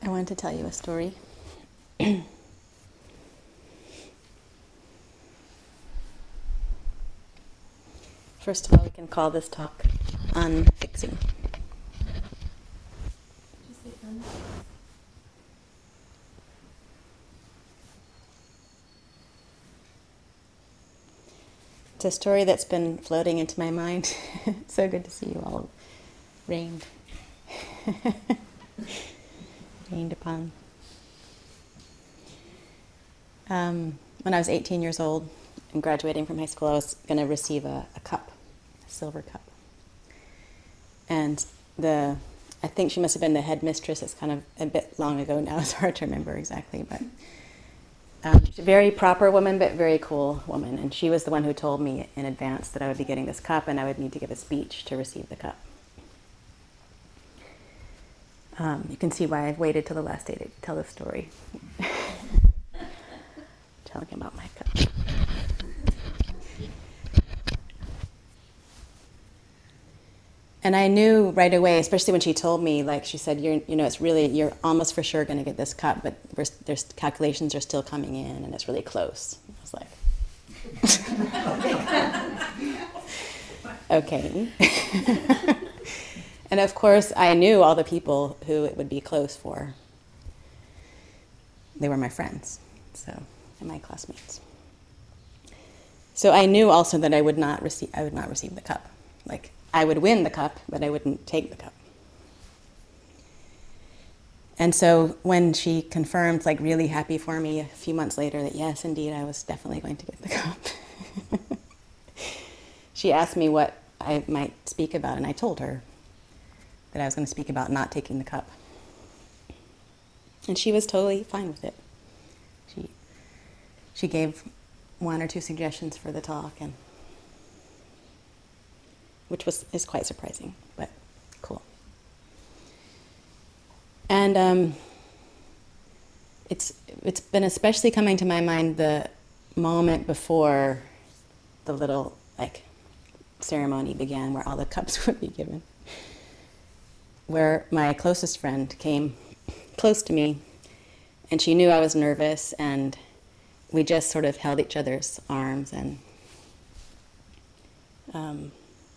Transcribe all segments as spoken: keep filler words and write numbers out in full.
I wanted to tell you a story. First of all, we can call this talk Unfixing. It's a story that's been floating into my mind. It's so good to see you all rained. rained upon. Um, when I was eighteen years old and graduating from high school, I was going to receive a, a cup, a silver cup. And the, I think she must have been the headmistress. It's kind of a bit long ago now. It's hard to remember exactly, but um, she's a very proper woman, but very cool woman. And she was the one who told me in advance that I would be getting this cup and I would need to give a speech to receive the cup. Um, you can see why I've waited till the last day to tell the story. Telling about my cup. And I knew right away, especially when she told me, like she said, you're, you know, it's really, you're almost for sure going to get this cup, but we're, there's calculations are still coming in, and it's really close. I was like, okay. And of course, I knew all the people who it would be close for. They were my friends, so, and my classmates. So I knew also that I would not receive, I would not receive the cup. Like, I would win the cup, but I wouldn't take the cup. And so when she confirmed, like really happy for me a few months later, that yes, indeed, I was definitely going to get the cup, she asked me what I might speak about, and I told her that I was going to speak about not taking the cup. And she was totally fine with it. She, she gave one or two suggestions for the talk, and which was is quite surprising, but cool. And um, it's it's been especially coming to my mind the moment before the little like ceremony began, where all the cups would be given, where my closest friend came close to me, and she knew I was nervous, and we just sort of held each other's arms, and um,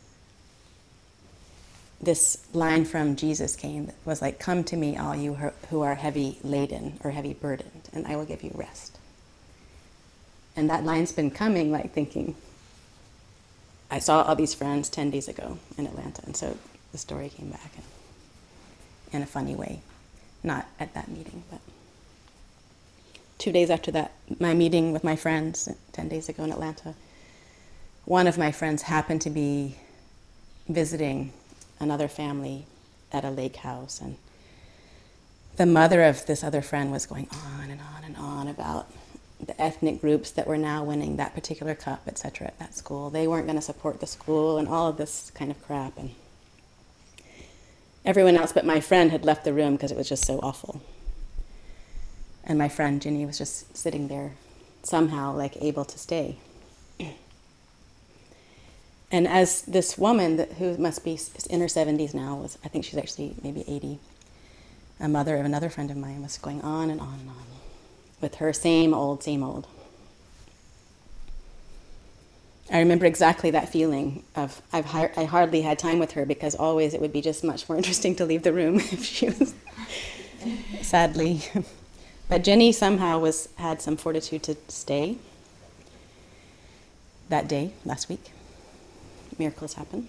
this line from Jesus came that was like, "Come to me, all you who are heavy laden or heavy burdened, and I will give you rest." And that line's been coming, like thinking, I saw all these friends ten days ago in Atlanta, and so the story came back in, in a funny way. Not at that meeting, but two days after that, my meeting with my friends ten days ago in Atlanta, one of my friends happened to be visiting another family at a lake house, and the mother of this other friend was going on and on and on about the ethnic groups that were now winning that particular cup, et cetera, at that school. They weren't going to support the school and all of this kind of crap. And everyone else but my friend had left the room because it was just so awful. And my friend Ginny was just sitting there, somehow like able to stay. And as this woman, that, who must be in her seventies now, was I think she's actually maybe eighty, a mother of another friend of mine, was going on and on and on with her same old, same old. I remember exactly that feeling of I've hi- I hardly had time with her, because always it would be just much more interesting to leave the room if she was, sadly. But Jenny somehow was had some fortitude to stay that day, last week. Miracles happen.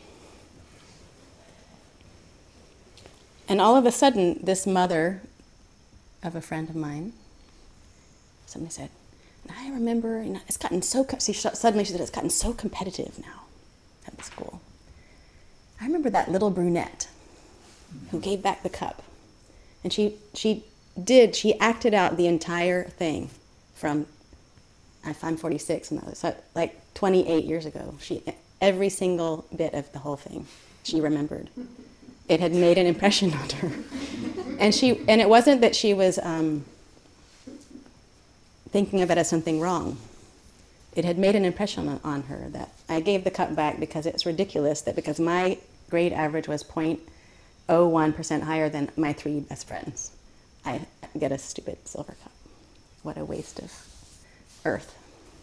And all of a sudden, this mother of a friend of mine suddenly said, and I remember, you know, it's gotten so, see, suddenly she said, it's gotten so competitive now at the school. I remember that little brunette who gave back the cup. And she she did, she acted out the entire thing from, I'm forty-six, and that was like twenty-eight years ago. She, every single bit of the whole thing, she remembered. It had made an impression on her. And she, and it wasn't that she was um, thinking of it as something wrong. It had made an impression on, on her that I gave the cup back because it's ridiculous that because my grade average was zero point zero one percent higher than my three best friends, I get a stupid silver cup. What a waste of earth.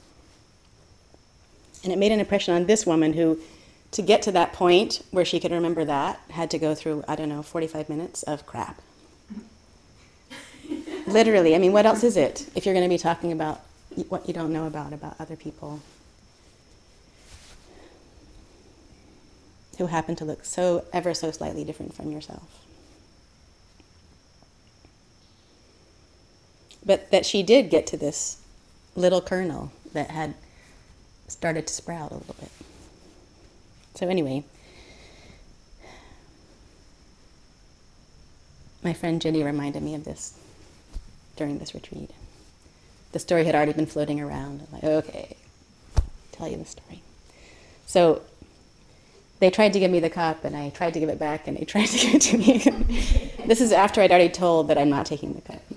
And it made an impression on this woman who, to get to that point where she could remember that, had to go through, I don't know, forty-five minutes of crap. Literally, I mean, what else is it if you're going to be talking about what you don't know about, about other people who happen to look so ever so slightly different from yourself? But that she did get to this little kernel that had started to sprout a little bit. So anyway, my friend Jenny reminded me of this during this retreat. The story had already been floating around. I'm like, okay, tell you the story. So they tried to give me the cup, and I tried to give it back, and they tried to give it to me. This is after I'd already told that I'm not taking the cup.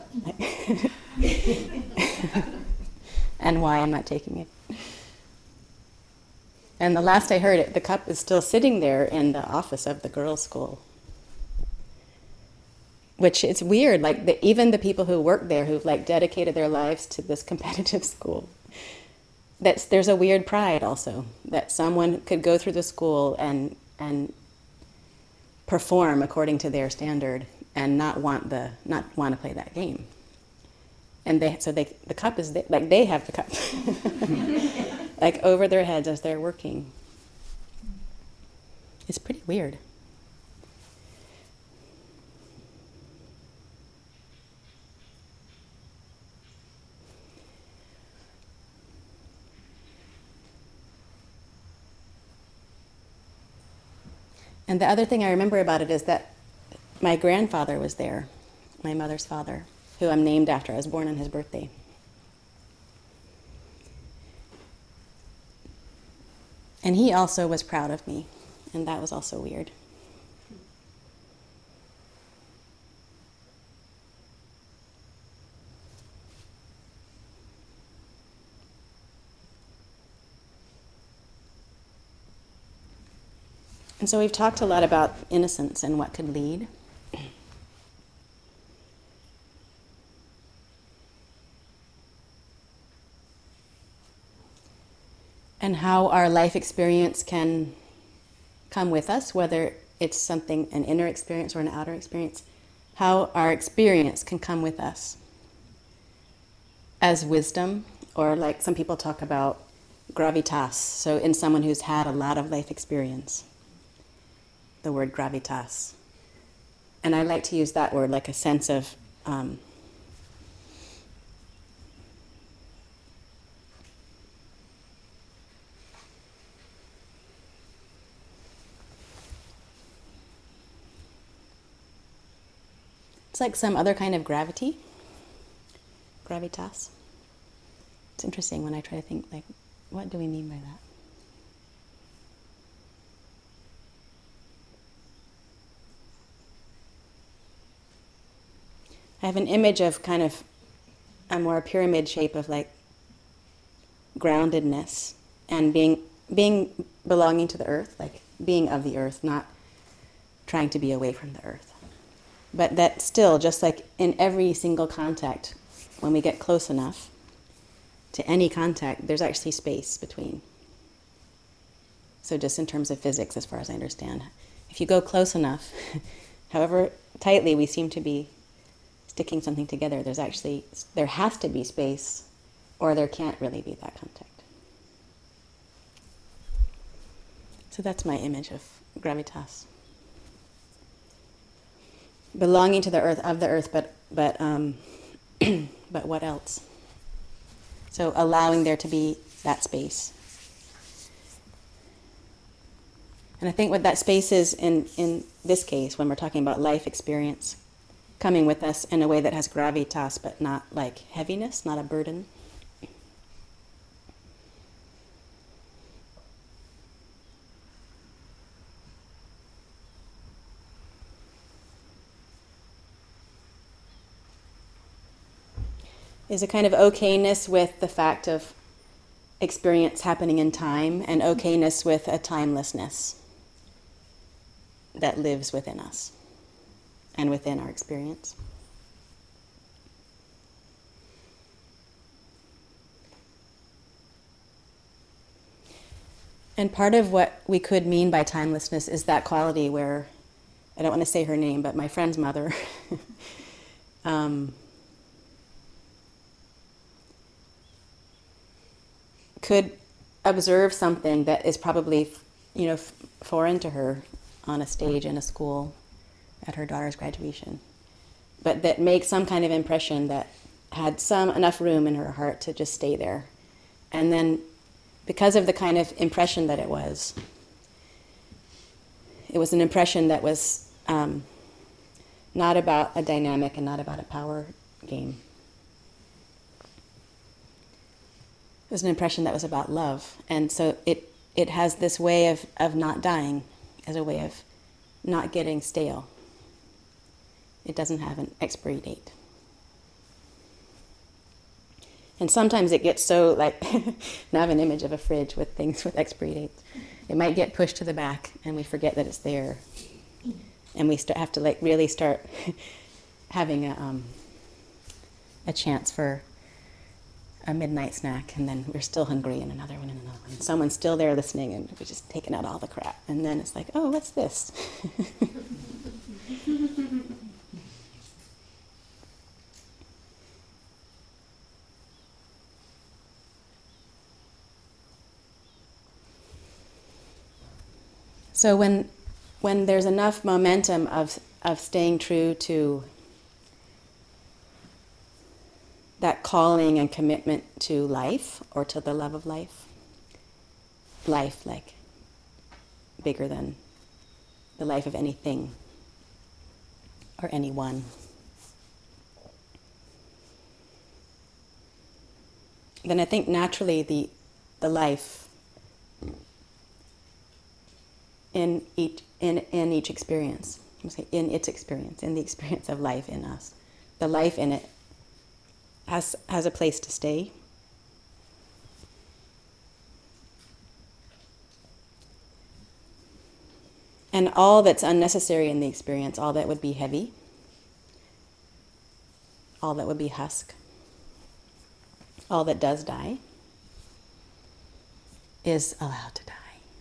And why I'm not taking it. And the last I heard it, the cup is still sitting there in the office of the girls' school. Which it's weird, like the, even the people who work there, who've like dedicated their lives to this competitive school, that's there's a weird pride also that someone could go through the school and and perform according to their standard and not want the not want to play that game. And they so they the cup is there, like they have the cup like over their heads as they're working. It's pretty weird. And the other thing I remember about it is that my grandfather was there, my mother's father, who I'm named after. I was born on his birthday. And he also was proud of me, and that was also weird. And so we've talked a lot about innocence and what could lead. And how our life experience can come with us, whether it's something, an inner experience or an outer experience, how our experience can come with us as wisdom, or like some people talk about gravitas, so in someone who's had a lot of life experience. The word gravitas. And I like to use that word like a sense of um, it's like some other kind of gravity. Gravitas. It's interesting when I try to think, like, what do we mean by that? I have an image of kind of a more pyramid shape of like groundedness and being being belonging to the earth, like being of the earth, not trying to be away from the earth. But that still, just like in every single contact, when we get close enough to any contact, there's actually space between. So just in terms of physics, as far as I understand, if you go close enough, however tightly we seem to be sticking something together, there's actually, there has to be space, or there can't really be that contact. So that's my image of gravitas. Belonging to the earth, of the earth, but but um, but what else? So allowing there to be that space. And I think what that space is in, in this case, when we're talking about life experience, coming with us in a way that has gravitas, but not like heaviness, not a burden. Is a kind of okayness with the fact of experience happening in time, and okayness with a timelessness that lives within us and within our experience. And part of what we could mean by timelessness is that quality where, I don't want to say her name, but my friend's mother um, could observe something that is probably, you know, f- foreign to her on a stage in a school at her daughter's graduation, but that makes some kind of impression that had some enough room in her heart to just stay there. And then because of the kind of impression that it was, it was an impression that was um, not about a dynamic and not about a power game. It was an impression that was about love. And so it, it has this way of, of not dying as a way of not getting stale. It doesn't have an expiry date. And sometimes it gets so, like, now I have an image of a fridge with things with expiry dates. It might get pushed to the back and we forget that it's there. And we start, have to like really start having a, um, a chance for a midnight snack, and then we're still hungry, and another one and another one. And someone's still there listening, and we're just taking out all the crap. And then it's like, oh, what's this? So when when there's enough momentum of of staying true to that calling and commitment to life, or to the love of life, life like bigger than the life of anything or anyone, then I think naturally the the life in each in, in each experience, I'm say in its experience, in the experience of life in us, the life in it has has a place to stay. And all that's unnecessary in the experience, all that would be heavy, all that would be husk, all that does die, is allowed to die.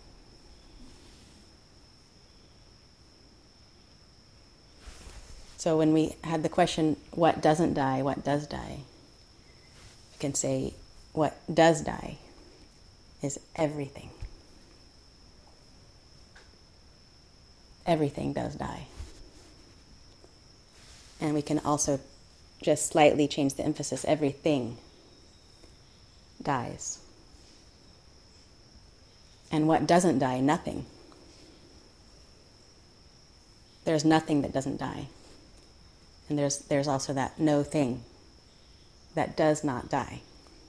So when we had the question, what doesn't die, what does die? We can say, what does die is everything. Everything does die. And we can also just slightly change the emphasis. Everything dies. And what doesn't die? Nothing. There's nothing that doesn't die. And there's there's also that no thing that does not die.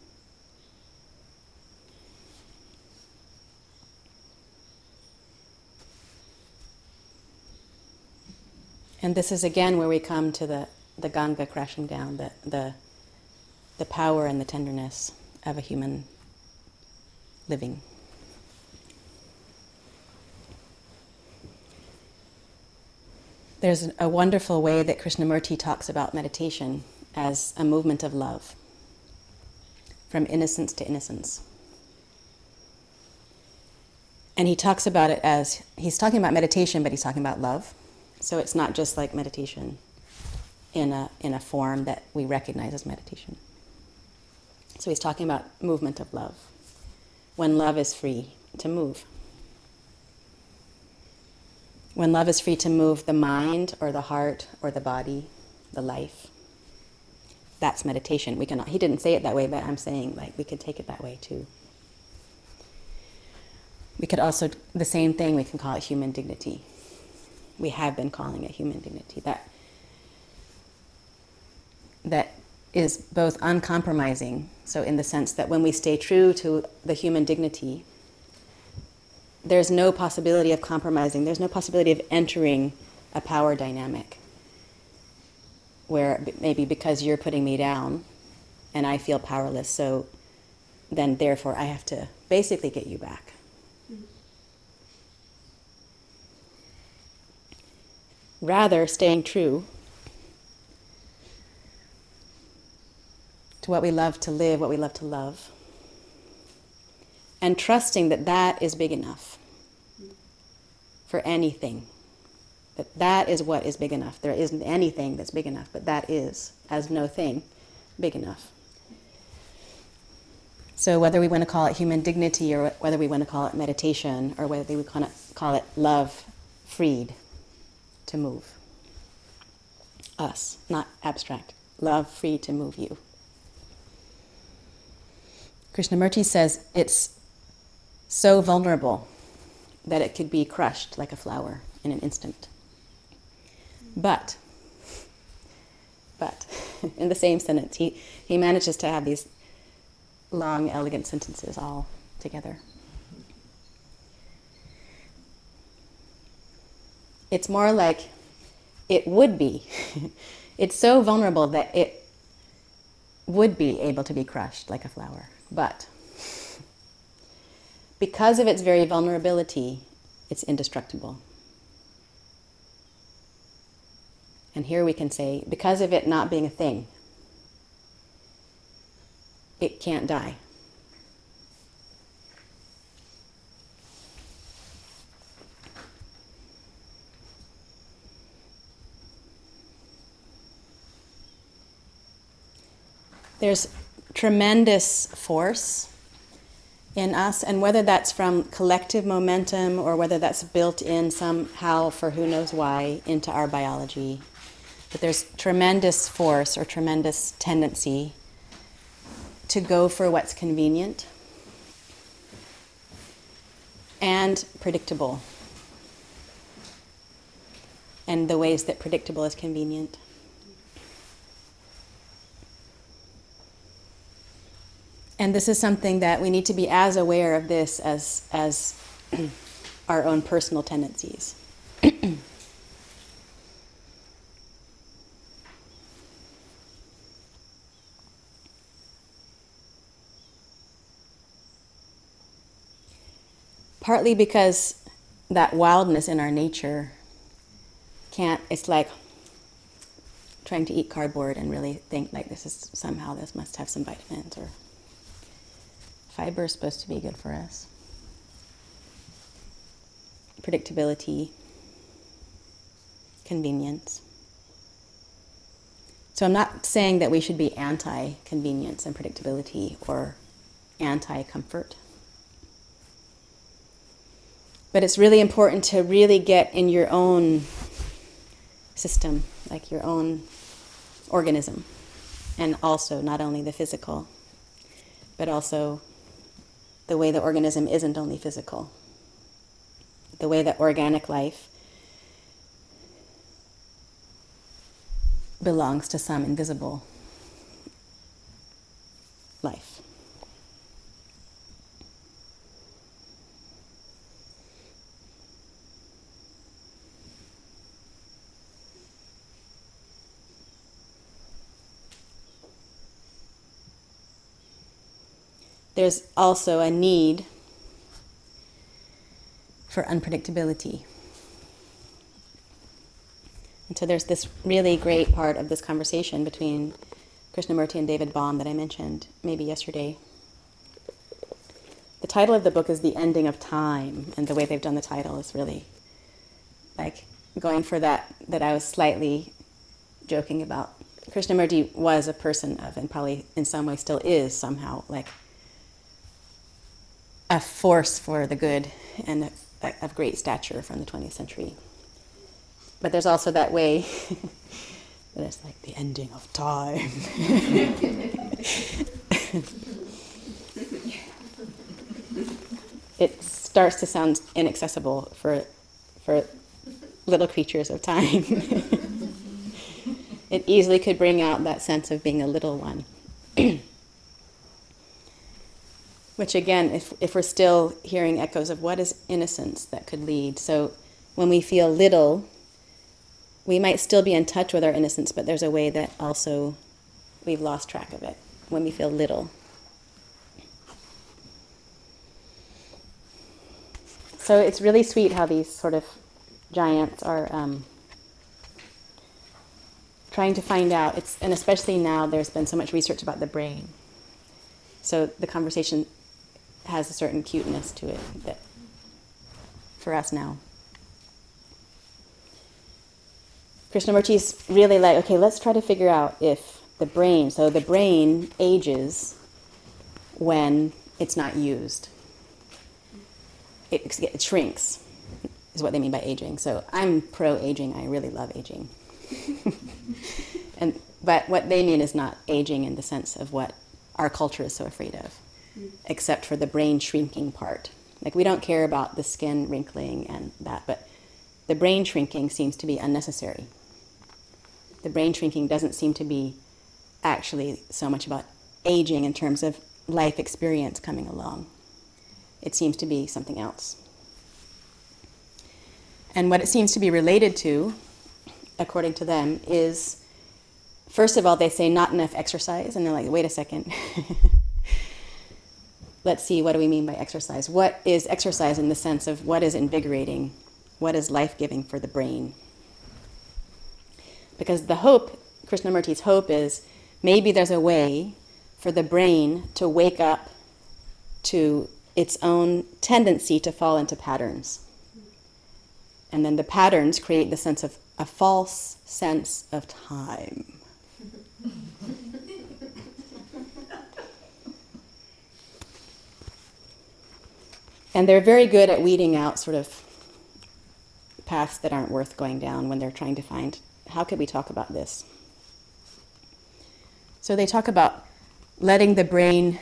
And this is again where we come to the, the Ganga crashing down, the, the the power and the tenderness of a human living. There's a wonderful way that Krishnamurti talks about meditation as a movement of love, from innocence to innocence. And he talks about it as, he's talking about meditation, but he's talking about love. So it's not just like meditation in a in a form that we recognize as meditation. So he's talking about movement of love, when love is free to move. When love is free to move the mind or the heart or the body, the life, that's meditation. We can, he didn't say it that way, but I'm saying like we could take it that way too. We could also, the same thing, we can call it human dignity. We have been calling it human dignity. That, that is both uncompromising, so in the sense that when we stay true to the human dignity, there's no possibility of compromising. There's no possibility of entering a power dynamic where maybe because you're putting me down and I feel powerless, so then therefore I have to basically get you back. Mm-hmm. Rather, staying true to what we love to live, what we love to love, and trusting that that is big enough for anything. That that is what is big enough. There isn't anything that's big enough, but that is, as no thing, big enough. So whether we want to call it human dignity, or whether we want to call it meditation, or whether we want to call it love freed to move us, not abstract, love free to move you. Krishnamurti says it's so vulnerable that it could be crushed like a flower in an instant. But, but, in the same sentence, he, he manages to have these long, elegant sentences all together. It's more like it would be. It's so vulnerable that it would be able to be crushed like a flower. But because of its very vulnerability, it's indestructible. And here we can say, because of it not being a thing, it can't die. There's tremendous force in us, and whether that's from collective momentum or whether that's built in somehow, for who knows why, into our biology, but there's tremendous force or tremendous tendency to go for what's convenient and predictable, and the ways that predictable is convenient. And this is something that we need to be as aware of this as, as our own personal tendencies. Partly because that wildness in our nature can't, it's like trying to eat cardboard and really think like this is somehow, this must have some vitamins, or fiber is supposed to be good for us. Predictability, convenience. So I'm not saying that we should be anti-convenience and predictability or anti-comfort. But it's really important to really get in your own system, like your own organism, and also not only the physical, but also the way the organism isn't only physical, the way that organic life belongs to some invisible life. There's also a need for unpredictability. And so there's this really great part of this conversation between Krishnamurti and David Baum that I mentioned maybe yesterday. The title of the book is The Ending of Time, and the way they've done the title is really like going for that, that I was slightly joking about. Krishnamurti was a person of, and probably in some way still is somehow, like a force for the good and of great stature from the twentieth century. But there's also that way that it's like the ending of time. It starts to sound inaccessible for for little creatures of time. It easily could bring out that sense of being a little one. Which again, if, if we're still hearing echoes of what is innocence that could lead. So when we feel little, we might still be in touch with our innocence, but there's a way that also we've lost track of it when we feel little. So it's really sweet how these sort of giants are um, trying to find out, it's, and especially now there's been so much research about the brain. So the conversation has a certain cuteness to it that for us now. Krishnamurti's really like, okay, let's try to figure out if the brain, so the brain ages when it's not used. It, it shrinks, is what they mean by aging. So I'm pro-aging. I really love aging. and But what they mean is not aging in the sense of what our culture is so afraid of, mm. except for the brain shrinking part. Like, we don't care about the skin wrinkling and that, but the brain shrinking seems to be unnecessary. The brain shrinking doesn't seem to be actually so much about aging in terms of life experience coming along. It seems to be something else. And what it seems to be related to, according to them, is, first of all, they say not enough exercise, and they're like, wait a second. Let's see, what do we mean by exercise? What is exercise in the sense of what is invigorating? What is life-giving for the brain? Because the hope, Krishnamurti's hope is, maybe there's a way for the brain to wake up to its own tendency to fall into patterns. And then the patterns create the sense of a false sense of time. And they're very good at weeding out sort of paths that aren't worth going down when they're trying to find, how could we talk about this? So they talk about letting the brain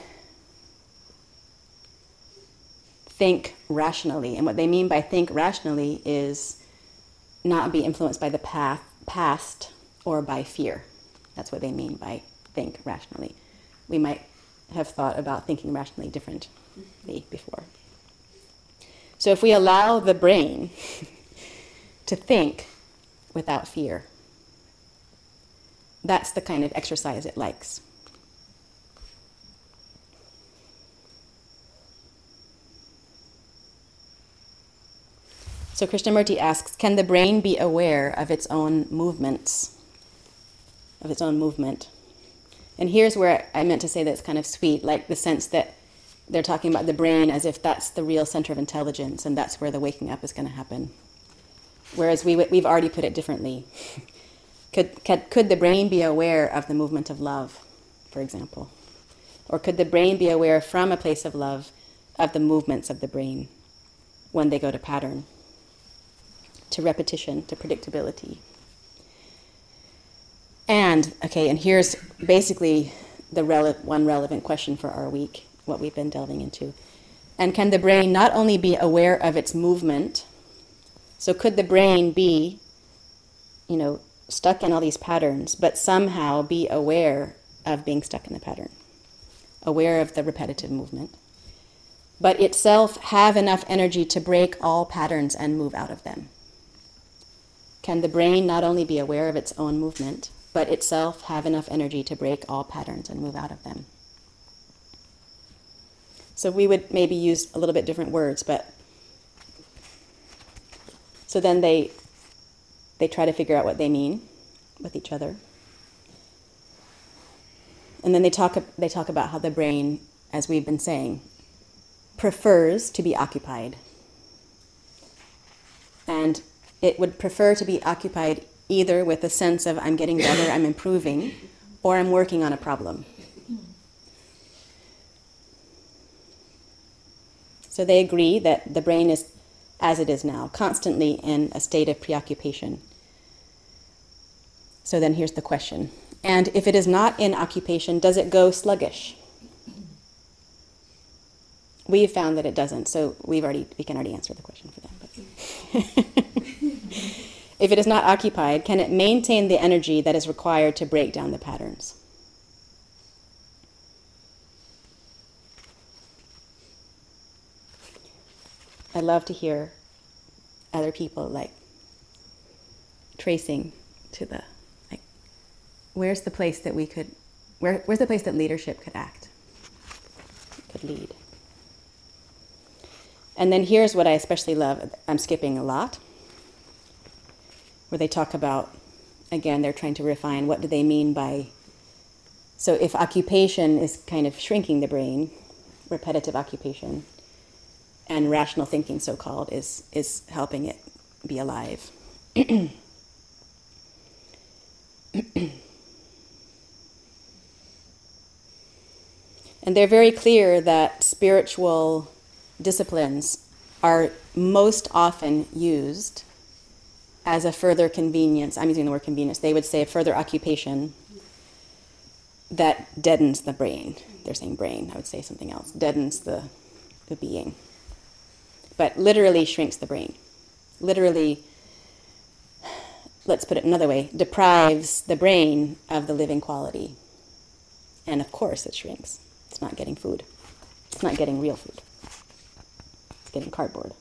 think rationally. And what they mean by think rationally is not be influenced by the path, past or by fear. That's what they mean by think rationally. We might have thought about thinking rationally differently before. So if we allow the brain to think without fear, that's the kind of exercise it likes. So Krishnamurti asks, can the brain be aware of its own movements, of its own movement? And here's where I meant to say that it's kind of sweet, like the sense that they're talking about the brain as if that's the real center of intelligence and that's where the waking up is going to happen. Whereas we, we've already put it differently. Could, could, could the brain be aware of the movement of love, for example? Or could the brain be aware from a place of love of the movements of the brain when they go to pattern, to repetition, to predictability? And, okay, and here's basically the rele- one relevant question for our week, what we've been delving into. And can the brain not only be aware of its movement, so could the brain be, you know, stuck in all these patterns, but somehow be aware of being stuck in the pattern, aware of the repetitive movement, but itself have enough energy to break all patterns and move out of them? Can the brain not only be aware of its own movement, but itself have enough energy to break all patterns and move out of them? So we would maybe use a little bit different words, but so then they they try to figure out what they mean with each other. And then they talk they talk about how the brain, as we've been saying, prefers to be occupied. And it would prefer to be occupied either with a sense of I'm getting better, I'm improving, or I'm working on a problem. So they agree that the brain is, as it is now, constantly in a state of preoccupation. So then here's the question. And if it is not in occupation, does it go sluggish? We've found that it doesn't, so we've already we can already answer the question for them. But if it is not occupied, can it maintain the energy that is required to break down the patterns? I love to hear other people like tracing to the, like, where's the place that we could, where, where's the place that leadership could act, could lead. And then here's what I especially love, I'm skipping a lot, where they talk about, again, they're trying to refine what do they mean by, so if occupation is kind of shrinking the brain, repetitive occupation, and rational thinking, so-called, is, is helping it be alive. And they're very clear that spiritual disciplines are most often used as a further convenience. I'm using the word convenience. They would say a further occupation that deadens the brain. They're saying brain. I would say something else. Deadens the, the being. But literally shrinks the brain. Literally, let's put it another way, deprives the brain of the living quality. And of course it shrinks. It's not getting food. It's not getting real food. It's getting cardboard.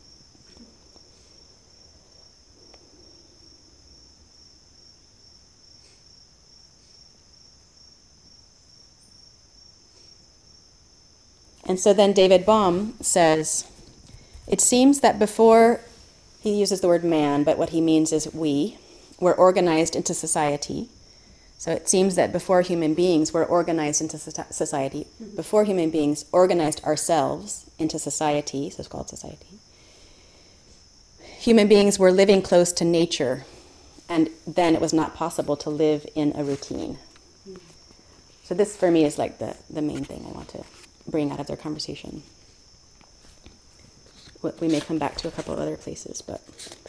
And so then David Bohm says, it seems that before, he uses the word man, but what he means is we, were organized into society. So it seems that before human beings were organized into society, mm-hmm. before human beings organized ourselves into society, so it's called society, human beings were living close to nature, and then it was not possible to live in a routine. Mm-hmm. So this, for me, is like the, the main thing I want to bring out of their conversation. We may come back to a couple of other places, but...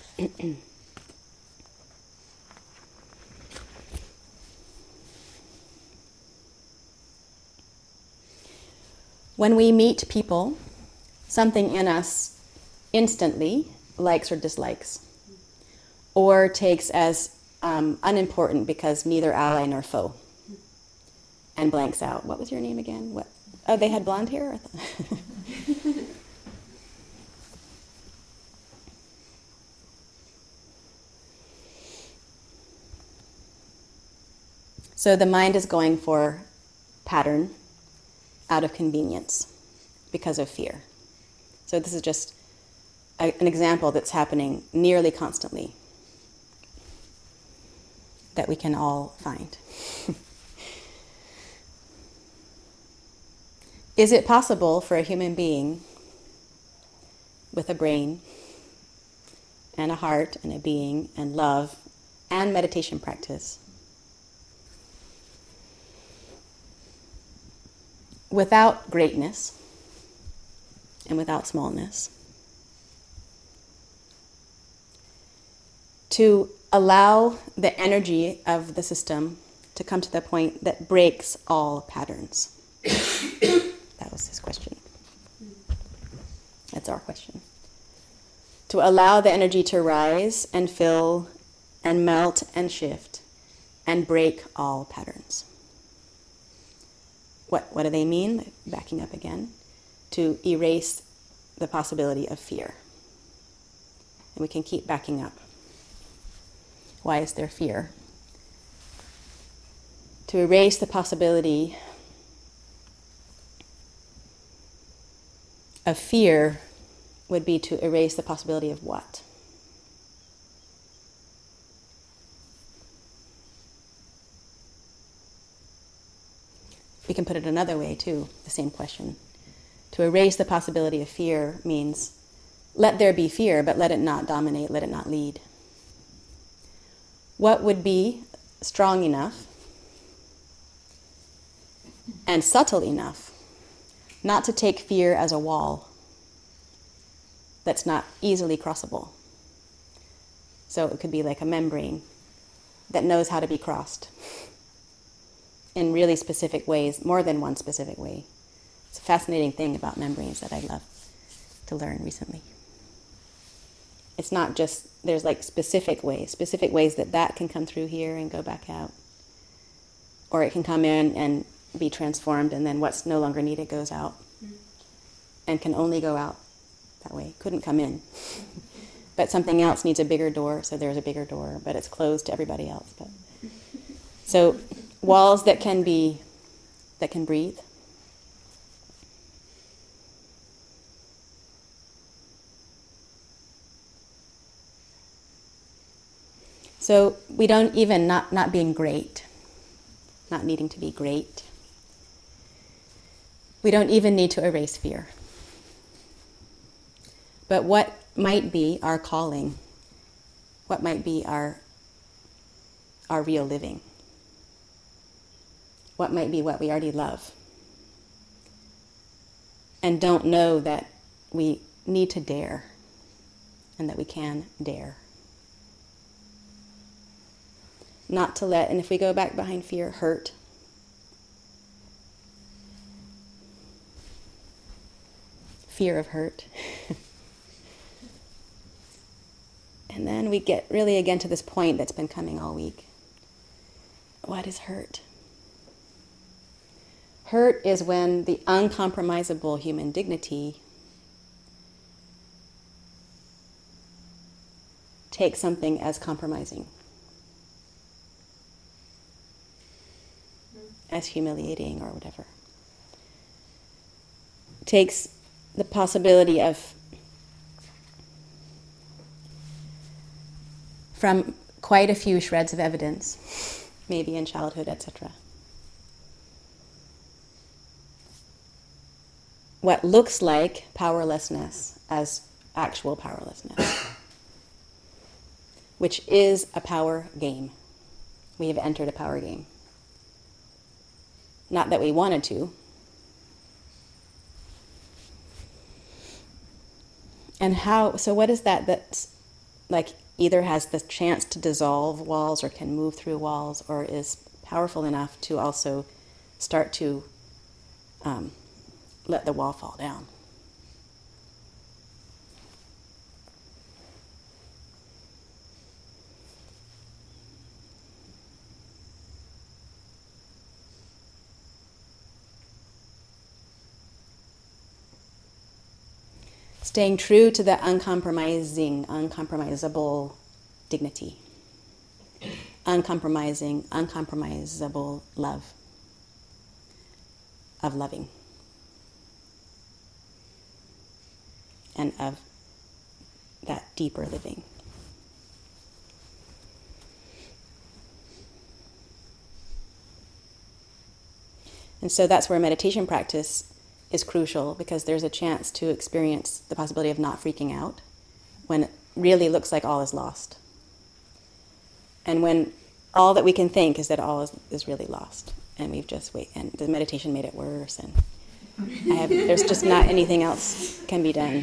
When we meet people, something in us instantly likes or dislikes, or takes as um, unimportant because neither ally nor foe, and blanks out. What was your name again? What? Oh, they had blonde hair? I thought. So the mind is going for pattern out of convenience because of fear. So this is just a, an example that's happening nearly constantly that we can all find. Is it possible for a human being with a brain and a heart and a being and love and meditation practice without greatness and without smallness, to allow the energy of the system to come to the point that breaks all patterns? That was his question. That's our question. To allow the energy to rise and fill and melt and shift and break all patterns. What, what do they mean? Backing up again. To erase the possibility of fear. And we can keep backing up. Why is there fear? To erase the possibility of fear would be to erase the possibility of what? We can put it another way, too, the same question. To erase the possibility of fear means let there be fear, but let it not dominate, let it not lead. What would be strong enough and subtle enough not to take fear as a wall that's not easily crossable? So it could be like a membrane that knows how to be crossed in really specific ways, more than one specific way. It's a fascinating thing about membranes that I love to learn recently. It's not just, there's like specific ways, specific ways that that can come through here and go back out. Or it can come in and be transformed, and then what's no longer needed goes out. Mm-hmm. And can only go out that way. Couldn't come in. But something else needs a bigger door, so there's a bigger door, but it's closed to everybody else. But so walls that can be, that can breathe. So we don't even, not, not being great, not needing to be great. We don't even need to erase fear. But what might be our calling? What might be our, our real living? What might be what we already love? And don't know that we need to dare, and that we can dare. Not to let, and if we go back behind fear, hurt. Fear of hurt. And then we get really again to this point that's been coming all week. What is hurt? Hurt is when the uncompromisable human dignity takes something as compromising, as humiliating or whatever. Takes the possibility of, from quite a few shreds of evidence, maybe in childhood, et cetera, what looks like powerlessness as actual powerlessness, which is a power game. We have entered a power game. Not that we wanted to. And how, so what is that that's like either has the chance to dissolve walls or can move through walls or is powerful enough to also start to um, let the wall fall down? Staying true to the uncompromising, uncompromisable dignity. Uncompromising, uncompromisable love. Of loving. And of that deeper living. And so that's where meditation practice is crucial, because there's a chance to experience the possibility of not freaking out when it really looks like all is lost. And when all that we can think is that all is, is really lost. And we've just, wait, and the meditation made it worse, and I have, there's just not anything else can be done.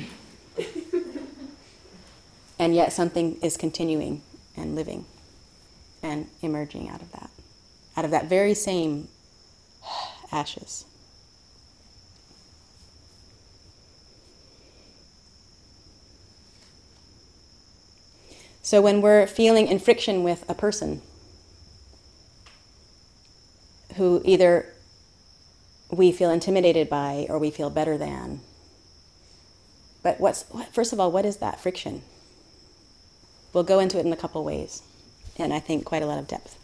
And yet something is continuing and living and emerging out of that. Out of that very same ashes. So when we're feeling in friction with a person who either we feel intimidated by or we feel better than, but what's, what, first of all, what is that friction? We'll go into it in a couple ways, and I think quite a lot of depth.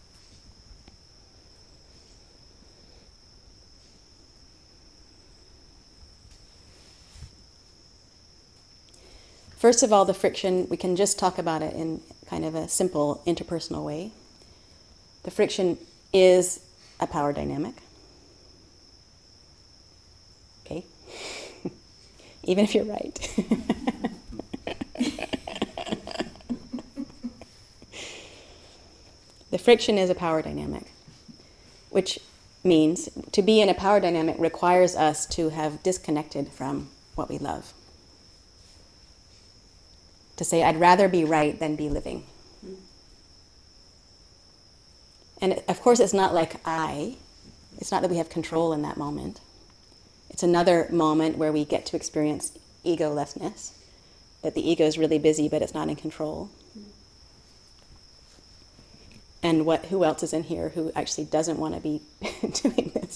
First of all, the friction, we can just talk about it in kind of a simple interpersonal way. The friction is a power dynamic. Okay? Even if you're right. The friction is a power dynamic, which means to be in a power dynamic requires us to have disconnected from what we love. To say, I'd rather be right than be living. And of course, it's not like I. It's not that we have control in that moment. It's another moment where we get to experience egolessness, that the ego is really busy, but it's not in control. And what? Who else is in here who actually doesn't want to be doing this?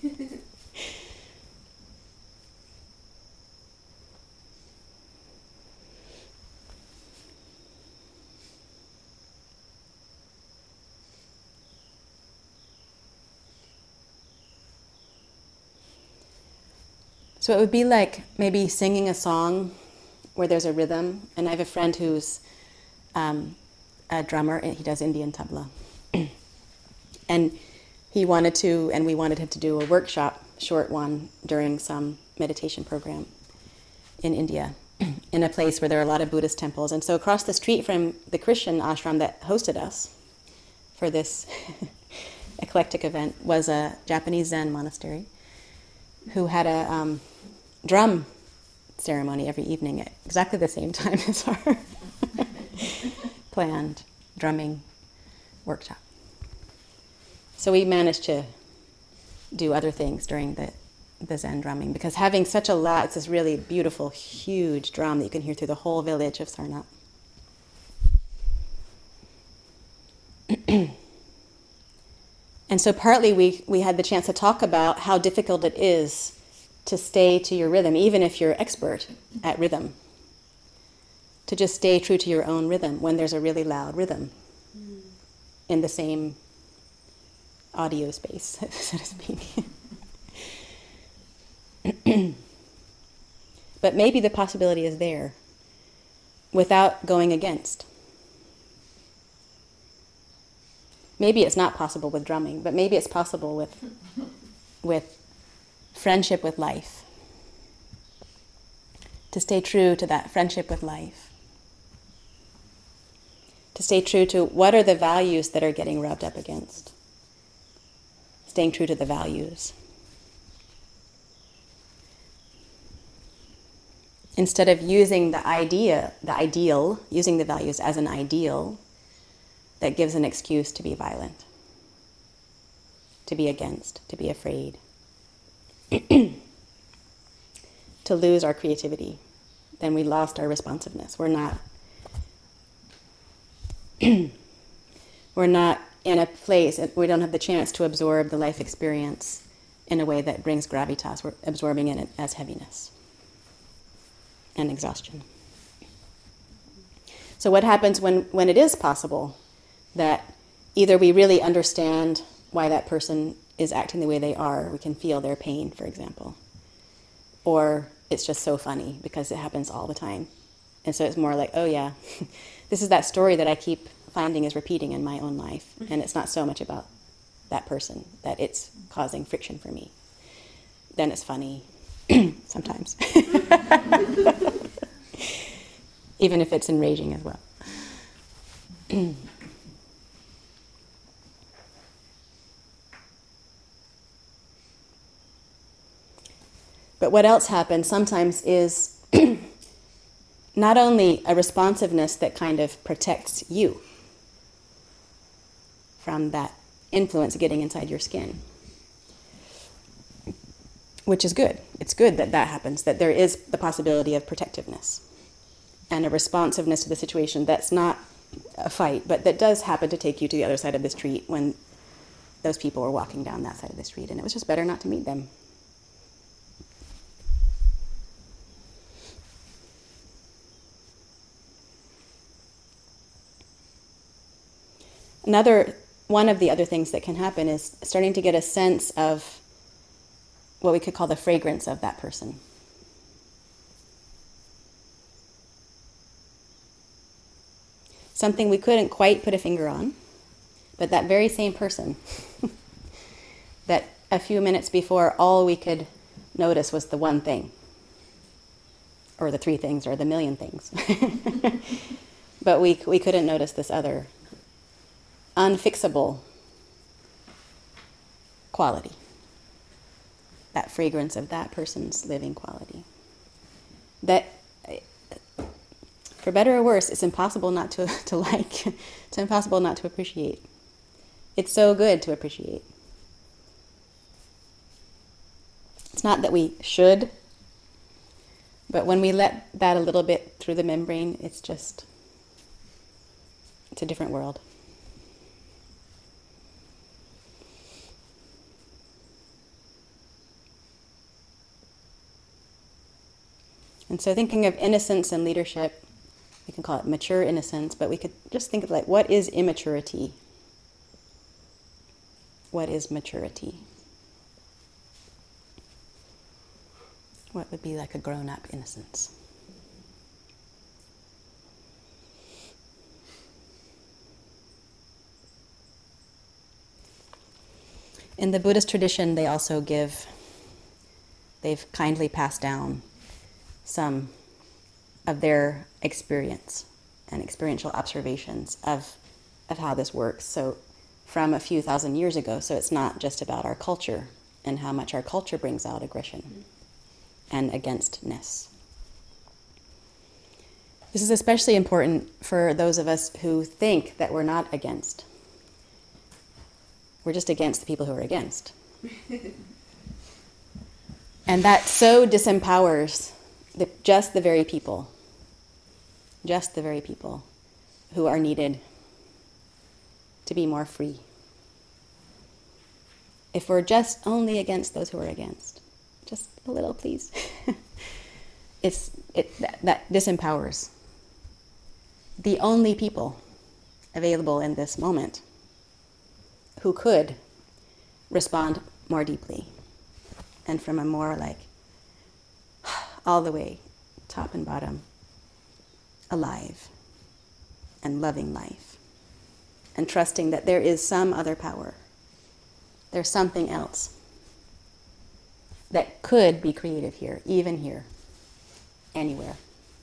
So it would be like maybe singing a song where there's a rhythm. And I have a friend who's um, a drummer, and he does Indian tabla. And he wanted to, and we wanted him to do a workshop short one during some meditation program in India, in a place where there are a lot of Buddhist temples. And so across the street from the Christian ashram that hosted us for this eclectic event was a Japanese Zen monastery who had a um, drum ceremony every evening at exactly the same time as our planned drumming workshop. So we managed to do other things during the, the Zen drumming, because having such a lot, it's this really beautiful, huge drum that you can hear through the whole village of Sarnath. And so partly we, we had the chance to talk about how difficult it is to stay to your rhythm, even if you're expert at rhythm. To just stay true to your own rhythm when there's a really loud rhythm mm. in the same audio space, so to speak. But maybe the possibility is there without going against. Maybe it's not possible with drumming, but maybe it's possible with, with friendship with life. To stay true to that friendship with life. To stay true to what are the values that are getting rubbed up against. Staying true to the values. Instead of using the idea, the ideal, using the values as an ideal that gives an excuse to be violent, to be against, to be afraid, to lose our creativity, then we lost our responsiveness. We're not we're not in a place, we don't have the chance to absorb the life experience in a way that brings gravitas. We're absorbing it as heaviness and exhaustion. So what happens when, when it is possible that either we really understand why that person is acting the way they are, we can feel their pain, for example, or it's just so funny because it happens all the time. And so it's more like, oh yeah, this is that story that I keep finding is repeating in my own life, and it's not so much about that person, that it's causing friction for me. Then it's funny, sometimes. Even if it's enraging as well. But what else happens sometimes is not only a responsiveness that kind of protects you from that influence getting inside your skin, which is good. It's good that that happens, that there is the possibility of protectiveness and a responsiveness to the situation that's not a fight, but that does happen to take you to the other side of the street when those people were walking down that side of the street, and it was just better not to meet them. Another, one of the other things that can happen is starting to get a sense of what we could call the fragrance of that person. Something we couldn't quite put a finger on, but that very same person that a few minutes before all we could notice was the one thing, or the three things, or the million things. But we we couldn't notice this other unfixable quality, that fragrance of that person's living quality. That, for better or worse, it's impossible not to, to like. It's impossible not to appreciate. It's so good to appreciate. It's not that we should, but when we let that a little bit through the membrane, it's just, it's a different world. And so thinking of innocence and leadership, we can call it mature innocence, but we could just think of like, what is immaturity? What is maturity? What would be like a grown-up innocence? In the Buddhist tradition, they also give They've kindly passed down some of their experience and experiential observations of, of how this works. So from a few thousand years ago, so it's not just about our culture and how much our culture brings out aggression and againstness. This is especially important for those of us who think that we're not against. We're just against the people who are against. And that so disempowers the, just the very people, just the very people who are needed to be more free. If we're just only against those who are against, just a little, please. it's it that, that disempowers the only people available in this moment who could respond more deeply and from a more like all the way top and bottom alive and loving life and trusting that there is some other power. There's something else that could be creative here, even here, anywhere.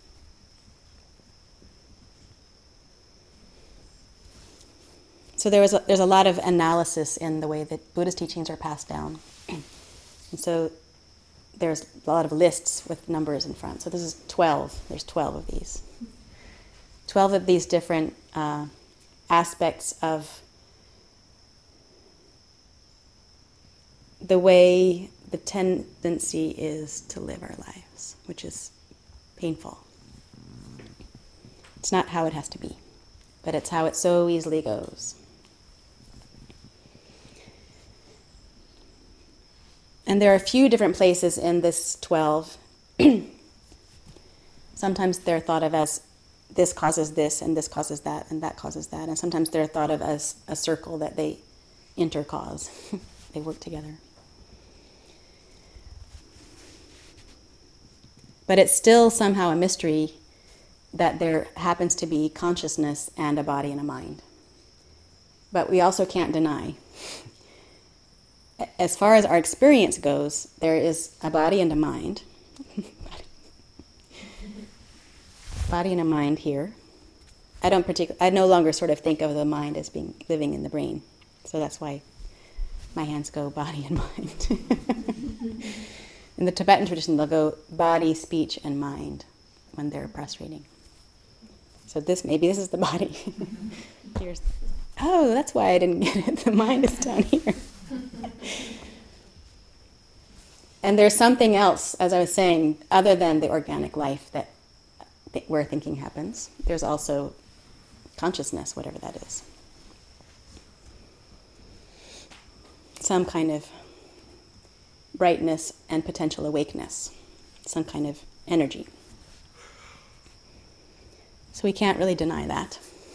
So there was a, there's a lot of analysis in the way that Buddhist teachings are passed down. And so there's a lot of lists with numbers in front. So this is twelve. There's twelve of these. twelve of these different uh, aspects of the way the tendency is to live our lives, which is painful. It's not how it has to be, but it's how it so easily goes. And there are a few different places in this twelve. Sometimes they're thought of as this causes this, and this causes that, and that causes that. And sometimes they're thought of as a circle that they intercause. They work together. But it's still somehow a mystery that there happens to be consciousness and a body and a mind. But we also can't deny. As far as our experience goes, there is a body and a mind. Body and a mind here. I don't particular. I no longer sort of think of the mind as being living in the brain. So that's why my hands go body and mind. In the Tibetan tradition, they'll go body, speech, and mind when they're prostrating. So this maybe this is the body. Here's. Oh, that's why I didn't get it. The mind is down here. And there's something else, as I was saying, other than the organic life that th- where thinking happens. There's also consciousness, whatever that is. Some kind of brightness and potential awakeness, some kind of energy. So we can't really deny that.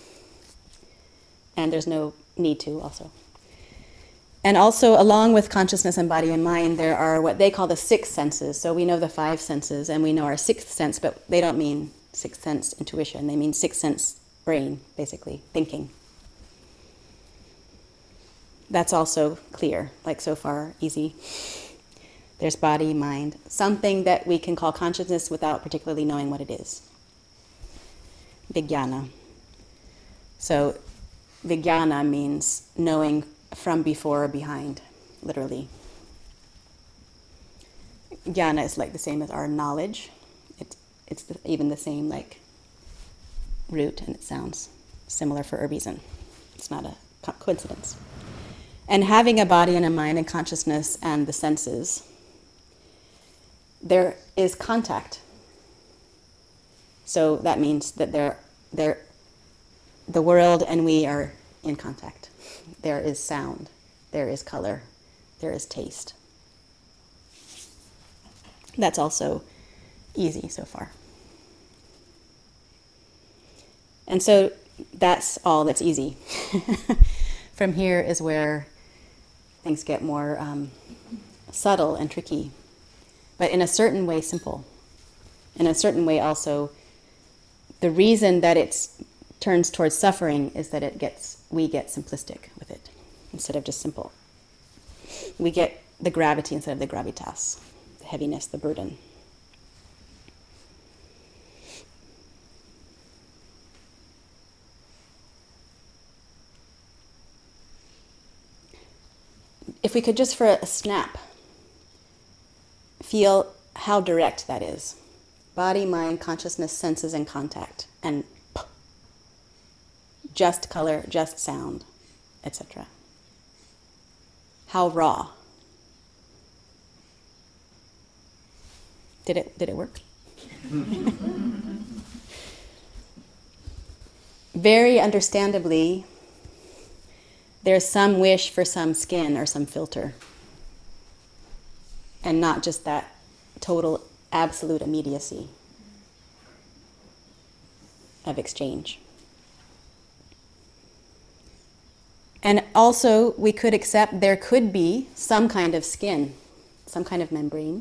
And there's no need to also. And also, along with consciousness and body and mind, there are what they call the six senses. So we know the five senses, and we know our sixth sense, but they don't mean sixth sense intuition. They mean sixth sense brain, basically, thinking. That's also clear, like so far, easy. There's body, mind, something that we can call consciousness without particularly knowing what it is. Vijnana. So Vijnana means knowing from before or behind, literally. Jnana is like the same as our knowledge. It's it's the, even the same like root, and it sounds similar for a reason. It's not a co- coincidence. And having a body and a mind and consciousness and the senses, there is contact. So that means that there, there, the world and we are in contact. There is sound, there is color, there is taste. That's also easy so far. And so that's all that's easy. From here is where things get more um, subtle and tricky, but in a certain way simple. In a certain way also, the reason that it turns towards suffering is that it gets we get simplistic with it instead of just simple. We get the gravity instead of the gravitas, the the heaviness, the burden. If we could just for a snap feel how direct that is. Body, mind, consciousness, senses, and contact. And just color, just sound, et cetera. How raw. Did it, did it work? Very understandably, there's some wish for some skin or some filter, and not just that total, absolute immediacy of exchange. And also, we could accept there could be some kind of skin, some kind of membrane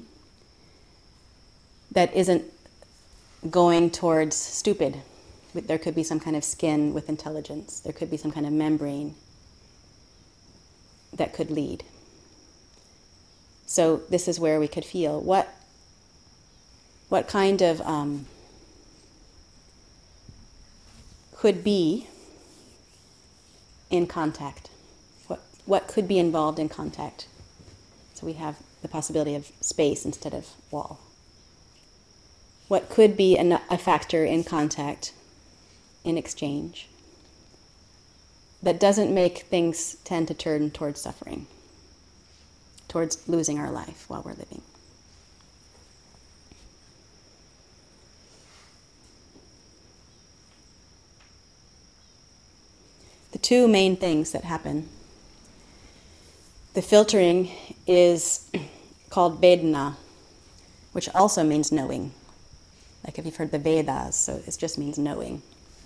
that isn't going towards stupid. There could be some kind of skin with intelligence. There could be some kind of membrane that could lead. So this is where we could feel what, what kind of um, could be in contact. What, what could be involved in contact? So we have the possibility of space instead of wall. What could be a, a factor in contact, in exchange, that doesn't make things tend to turn towards suffering, towards losing our life while we're living. The two main things that happen. The filtering is called Vedana, which also means knowing. Like if you've heard the Vedas, so it just means knowing.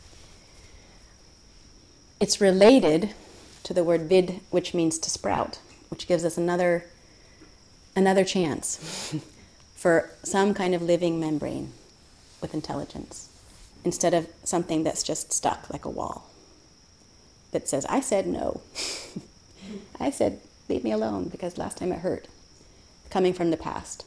It's related to the word vid, which means to sprout, which gives us another, another chance for some kind of living membrane with intelligence, instead of something that's just stuck like a wall that says, I said no. I said, leave me alone because last time it hurt, coming from the past.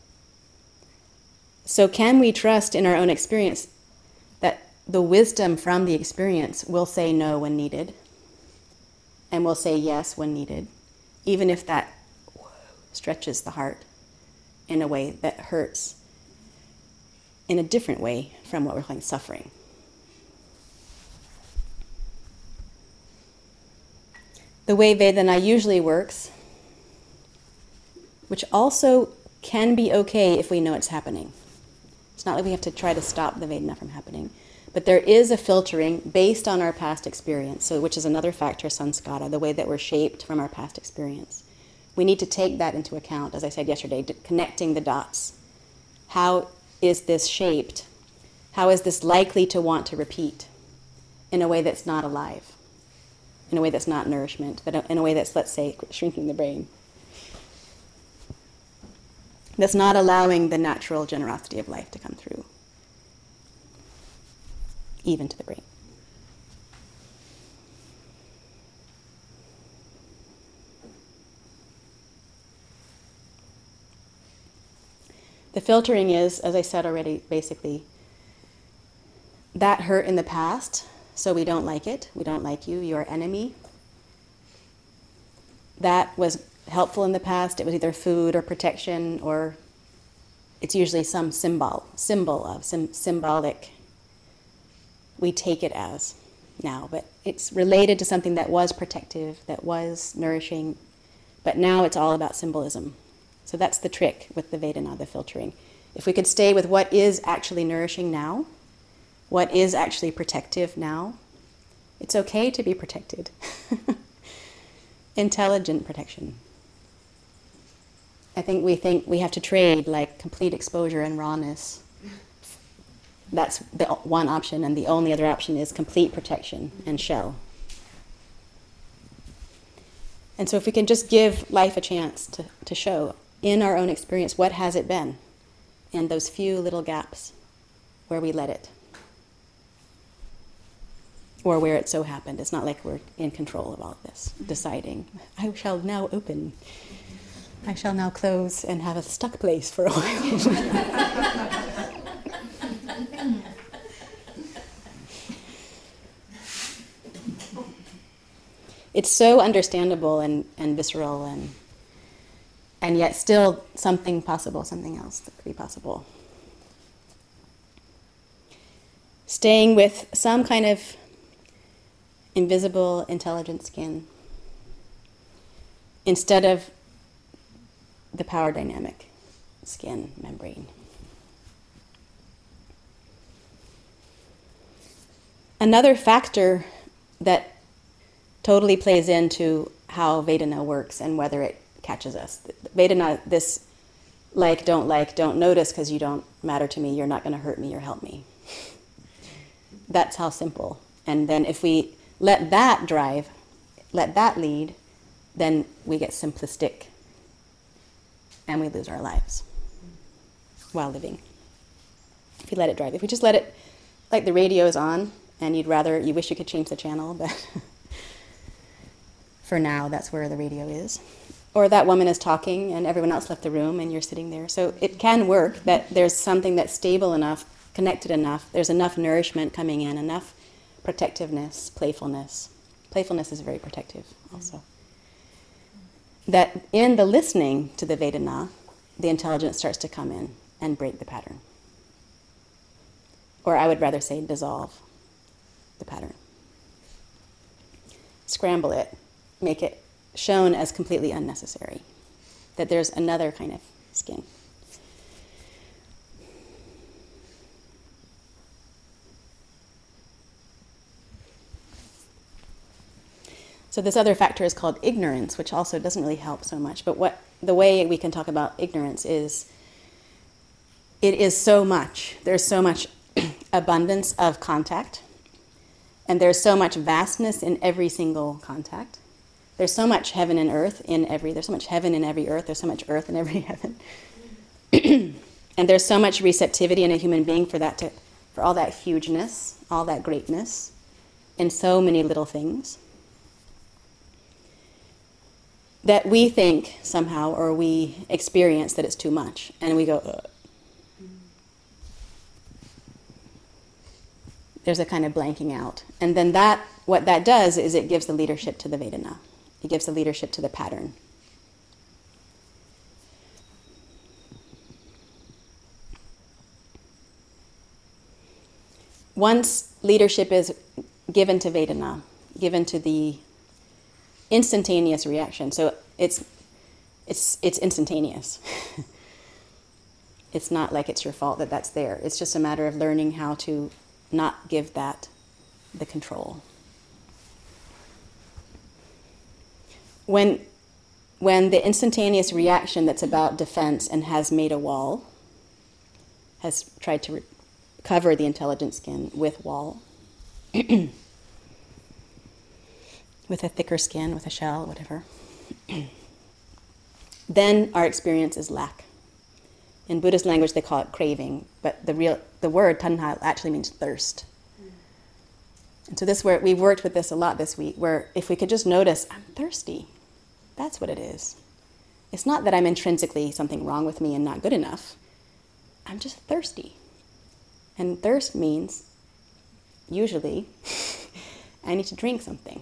So can we trust in our own experience that the wisdom from the experience will say no when needed and will say yes when needed, even if that stretches the heart in a way that hurts in a different way from what we're calling suffering? The way Vedana usually works, which also can be okay if we know it's happening. It's not like we have to try to stop the Vedana from happening. But there is a filtering based on our past experience, so which is another factor, sanskara, the way that we're shaped from our past experience. We need to take that into account, as I said yesterday, connecting the dots. How is this shaped? How is this likely to want to repeat in a way that's not alive? In a way that's not nourishment, but in a way that's, let's say, shrinking the brain. That's not allowing the natural generosity of life to come through, even to the brain. The filtering is, as I said already, basically, that hurt in the past, so we don't like it. We don't like you. You're our enemy. That was helpful in the past. It was either food or protection, or it's usually some symbol, symbol of, sim- symbolic. We take it as now, but it's related to something that was protective, that was nourishing, but now it's all about symbolism. So that's the trick with the Vedana, the filtering. If we could stay with what is actually nourishing now, what is actually protective now, it's okay to be protected. Intelligent protection. I think we think we have to trade like complete exposure and rawness. That's the one option, and the only other option is complete protection and shell. And so if we can just give life a chance to, to show in our own experience, what has it been in those few little gaps where we let it, or where it so happened. It's not like we're in control of all of this, deciding, I shall now open. I shall now close and have a stuck place for a while. It's so understandable and, and visceral, and and yet still something possible, something else that could be possible. Staying with some kind of invisible, intelligent skin instead of the power dynamic skin membrane. Another factor that totally plays into how Vedana works and whether it catches us. Vedana, this like, don't like, don't notice because you don't matter to me, you're not going to hurt me or help me. That's how simple. And then if we let that drive, let that lead, then we get simplistic and we lose our lives while living. If you let it drive. If we just let it, like the radio is on and you'd rather, you wish you could change the channel, but for now, that's where the radio is. Or that woman is talking and everyone else left the room and you're sitting there. So it can work that there's something that's stable enough, connected enough, there's enough nourishment coming in, enough protectiveness, playfulness. Playfulness is very protective also. That in the listening to the Vedana, the intelligence starts to come in and break the pattern. Or I would rather say dissolve the pattern. Scramble it. Make it shown as completely unnecessary, that there's another kind of skin. So this other factor is called ignorance, which also doesn't really help so much. But what the way we can talk about ignorance is, it is so much. There's so much abundance of contact, and there's so much vastness in every single contact. There's so much heaven and earth in every, there's so much heaven in every earth, there's so much earth in every heaven. And there's so much receptivity in a human being for that to, for all that hugeness, all that greatness, in so many little things, that we think somehow, or we experience that it's too much, and we go, ugh. There's a kind of blanking out. And then that, what that does is it gives the leadership to the Vedana. It gives the leadership to the pattern. Once leadership is given to Vedana, given to the instantaneous reaction, so it's it's it's instantaneous. It's not like it's your fault that that's there. It's just a matter of learning how to not give that the control. When, when the instantaneous reaction that's about defense and has made a wall, has tried to re- cover the intelligent skin with wall, with a thicker skin, with a shell, whatever, then our experience is lack. In Buddhist language, they call it craving, but the real the word tanha actually means thirst. And so this where we've worked with this a lot this week, where if we could just notice, I'm thirsty. That's what it is. It's not that I'm intrinsically something wrong with me and not good enough. I'm just thirsty. And thirst means, usually, I need to drink something.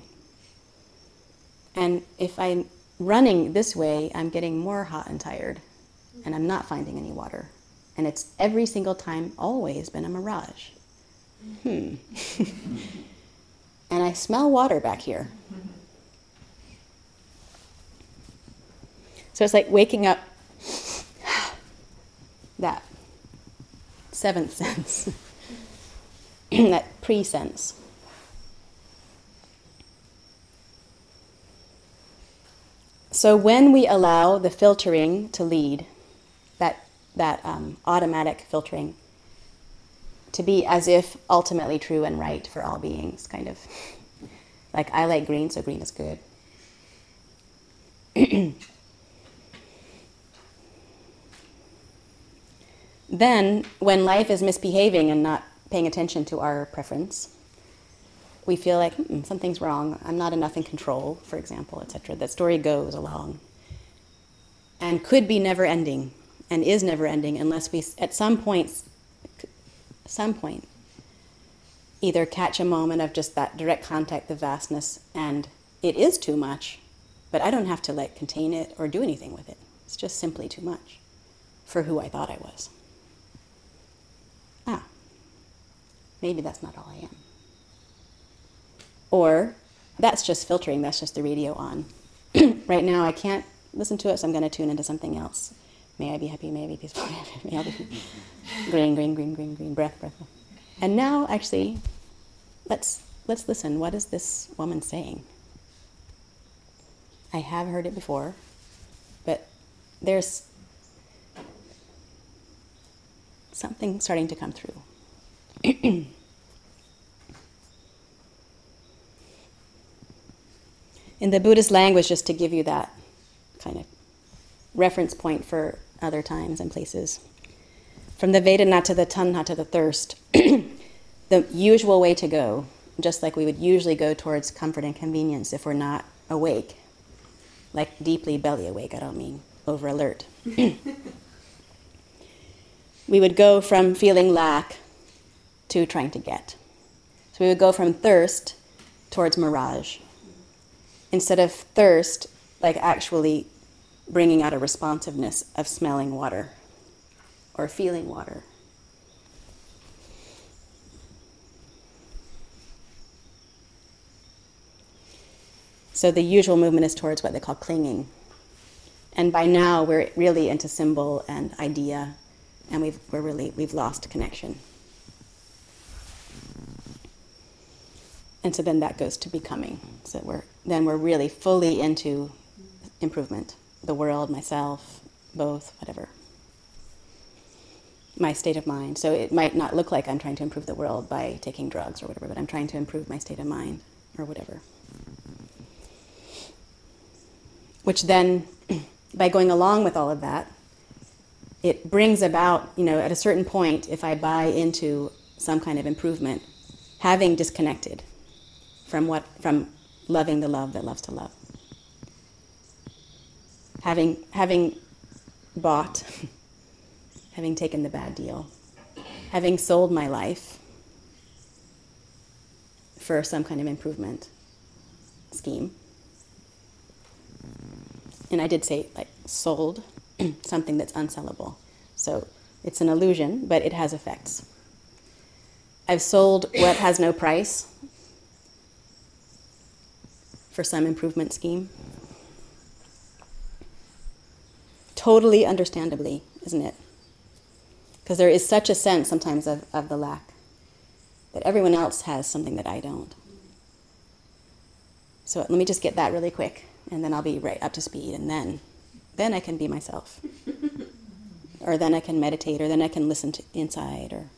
And if I'm running this way, I'm getting more hot and tired, and I'm not finding any water. And it's every single time always been a mirage. Hmm. And I smell water back here. So it's like waking up, that seventh sense, that pre-sense. So when we allow the filtering to lead, that, that um, automatic filtering, to be as if ultimately true and right for all beings, kind of. Like, I like green, so green is good. Then, when life is misbehaving and not paying attention to our preference, we feel like, mm, something's wrong, I'm not enough in control, for example, et cetera. That story goes along. and could be never ending, and is never ending unless we, at some point, some point, either catch a moment of just that direct contact, the vastness, and it is too much, but I don't have to like contain it or do anything with it. It's just simply too much for who I thought I was. Ah, maybe that's not all I am. Or that's just filtering, that's just the radio on. Right now I can't listen to it, so I'm going to tune into something else. May I be happy, may I be peaceful, may I be green, green, green, green, green, breath, breath. And now, actually, let's let's listen. What is this woman saying? I have heard it before, but there's something starting to come through. In the Buddhist language, just to give you that kind of reference point for other times and places, from the Vedana to the Tanha to the thirst, the usual way to go, just like we would usually go towards comfort and convenience if we're not awake, like deeply belly awake, I don't mean over alert. We would go from feeling lack to trying to get. So we would go from thirst towards mirage. Instead of thirst, like actually bringing out a responsiveness of smelling water or feeling water. So the usual movement is towards what they call clinging. And by now we're really into symbol and idea, and we've we're really we've lost connection. And so then that goes to becoming. So we're then we're really fully into improvement. The world, myself, both, whatever. My state of mind. So it might not look like I'm trying to improve the world by taking drugs or whatever, but I'm trying to improve my state of mind or whatever. Which then, by going along with all of that, it brings about, you know, at a certain point, if I buy into some kind of improvement, having disconnected from what, from loving the love that loves to love. Having, having bought, having taken the bad deal, having sold my life for some kind of improvement scheme. And I did say, like, sold something that's unsellable. So it's an illusion, but it has effects. I've sold what has no price for some improvement scheme. Totally understandably, isn't it? Because there is such a sense sometimes of, of the lack, that everyone else has something that I don't. So let me just get that really quick, and then I'll be right up to speed, and then then I can be myself. Or then I can meditate, or then I can listen to inside, or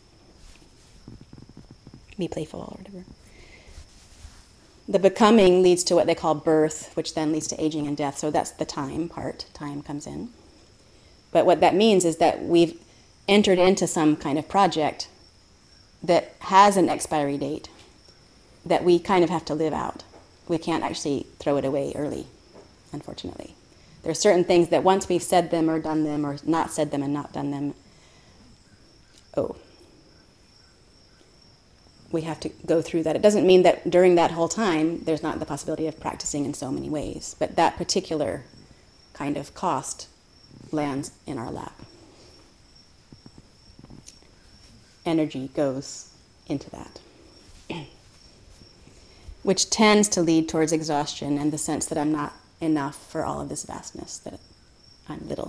be playful, or whatever. The becoming leads to what they call birth, which then leads to aging and death. So that's the time part. Time comes in. But what that means is that we've entered into some kind of project that has an expiry date that we kind of have to live out. We can't actually throw it away early, unfortunately. There are certain things that once we've said them or done them or not said them and not done them, oh, we have to go through that. It doesn't mean that during that whole time there's not the possibility of practicing in so many ways, but that particular kind of cost lands in our lap. Energy goes into that, which tends to lead towards exhaustion and the sense that I'm not enough for all of this vastness, that I'm little,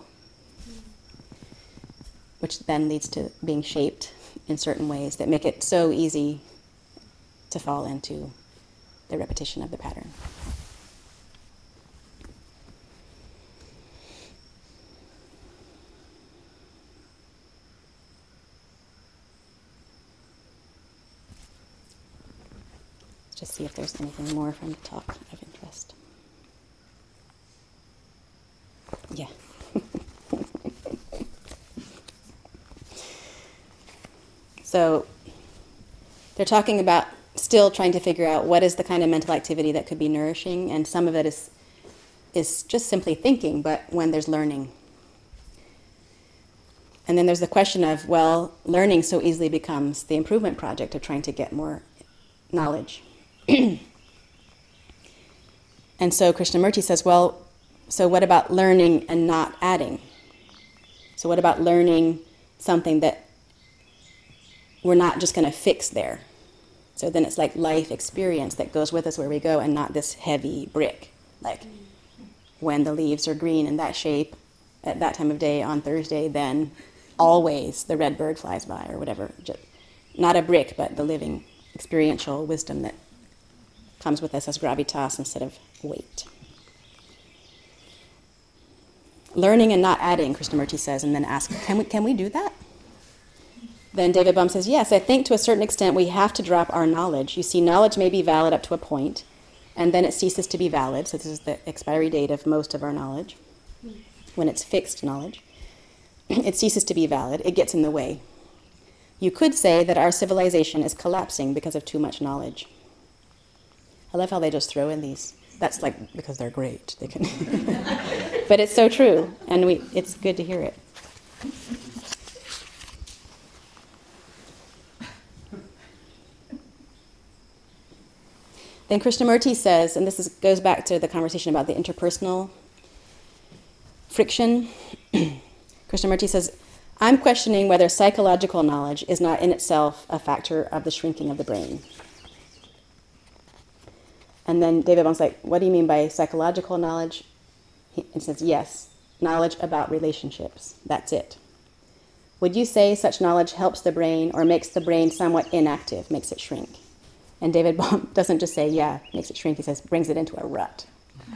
which then leads to being shaped in certain ways that make it so easy to fall into the repetition of the pattern. Let's just see if there's anything more from the talk of interest. Yeah. So they're talking about still trying to figure out what is the kind of mental activity that could be nourishing, and some of it is is just simply thinking, but when there's learning. And then there's the question of, well, learning so easily becomes the improvement project of trying to get more knowledge. And so Krishnamurti says, well, so what about learning and not adding? So what about learning something that we're not just going to fix there? So then it's like life experience that goes with us where we go, and not this heavy brick. Like when the leaves are green in that shape at that time of day on Thursday, then always the red bird flies by or whatever. Just not a brick, but the living experiential wisdom that comes with us as gravitas instead of weight. Learning and not adding, Krishnamurti says, and then asks, can we, can we do that? Then David Bohm says, yes, I think to a certain extent we have to drop our knowledge. You see, knowledge may be valid up to a point, and then it ceases to be valid. So this is the expiry date of most of our knowledge. When it's fixed knowledge, it ceases to be valid. It gets in the way. You could say that our civilization is collapsing because of too much knowledge. I love how they just throw in these. That's like because they're great. They can, but it's so true, and we. It's good to hear it. Then Krishnamurti says, and this is, goes back to the conversation about the interpersonal friction. Krishnamurti says, I'm questioning whether psychological knowledge is not in itself a factor of the shrinking of the brain. And then David Bohm's like, what do you mean by psychological knowledge? He says, yes, knowledge about relationships. That's it. Would you say such knowledge helps the brain or makes the brain somewhat inactive, makes it shrink? And David Bohm doesn't just say, yeah, makes it shrink. He says, brings it into a rut.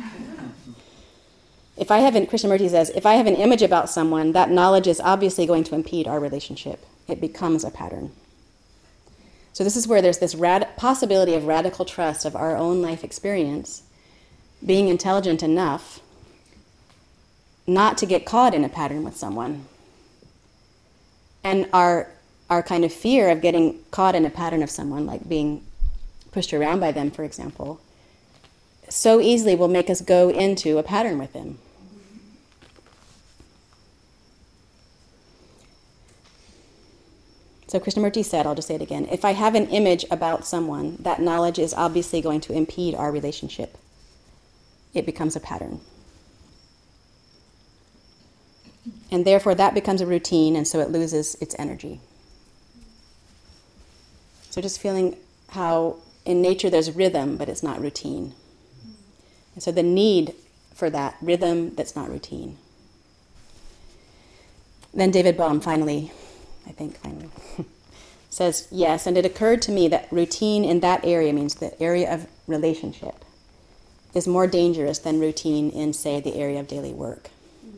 If I have an, Krishnamurti says, if I have an image about someone, that knowledge is obviously going to impede our relationship. It becomes a pattern. So this is where there's this rad- possibility of radical trust of our own life experience, being intelligent enough not to get caught in a pattern with someone. And our our kind of fear of getting caught in a pattern of someone, like being pushed around by them, for example, so easily will make us go into a pattern with them. So Krishnamurti said, I'll just say it again, if I have an image about someone, that knowledge is obviously going to impede our relationship. It becomes a pattern. And therefore that becomes a routine, and so it loses its energy. So just feeling how in nature there's rhythm, but it's not routine. And so the need for that rhythm that's not routine. Then David Bohm finally, I think finally, says, yes, and it occurred to me that routine in that area, means the area of relationship, is more dangerous than routine in, say, the area of daily work.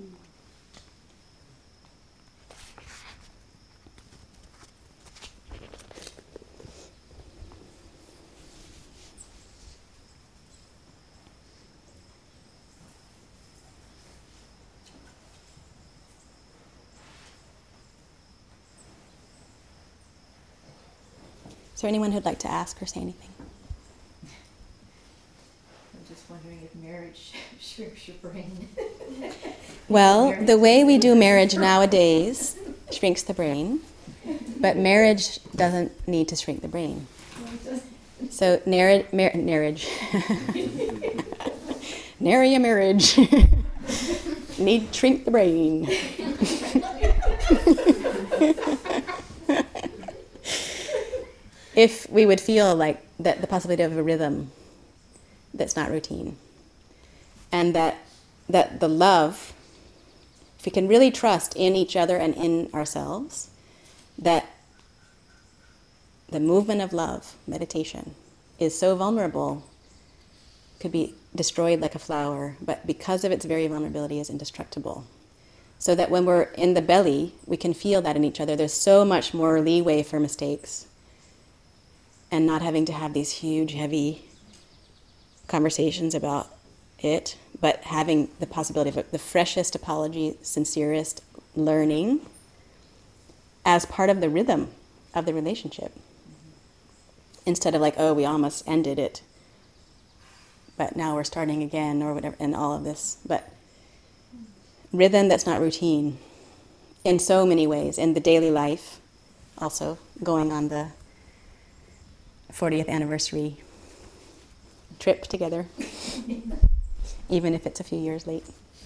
Is there anyone who'd like to ask or say anything? I'm just wondering if marriage shrinks your brain. Well, the way we do marriage nowadays shrinks the brain, but marriage doesn't need to shrink the brain. So, narr- mar- marriage. Nary a marriage. Need shrink the brain. If we would feel like that the possibility of a rhythm that's not routine, and that that the love, if we can really trust in each other and in ourselves, that the movement of love, meditation, is so vulnerable, could be destroyed like a flower, but because of its very vulnerability is indestructible. So that when we're in the belly, we can feel that in each other. There's so much more leeway for mistakes, and not having to have these huge, heavy conversations about it, but having the possibility of the freshest apology, sincerest learning as part of the rhythm of the relationship. Instead of like, oh, we almost ended it, but now we're starting again or whatever, and all of this. But rhythm that's not routine in so many ways, in the daily life, also going on the fortieth anniversary trip together, even if it's a few years late.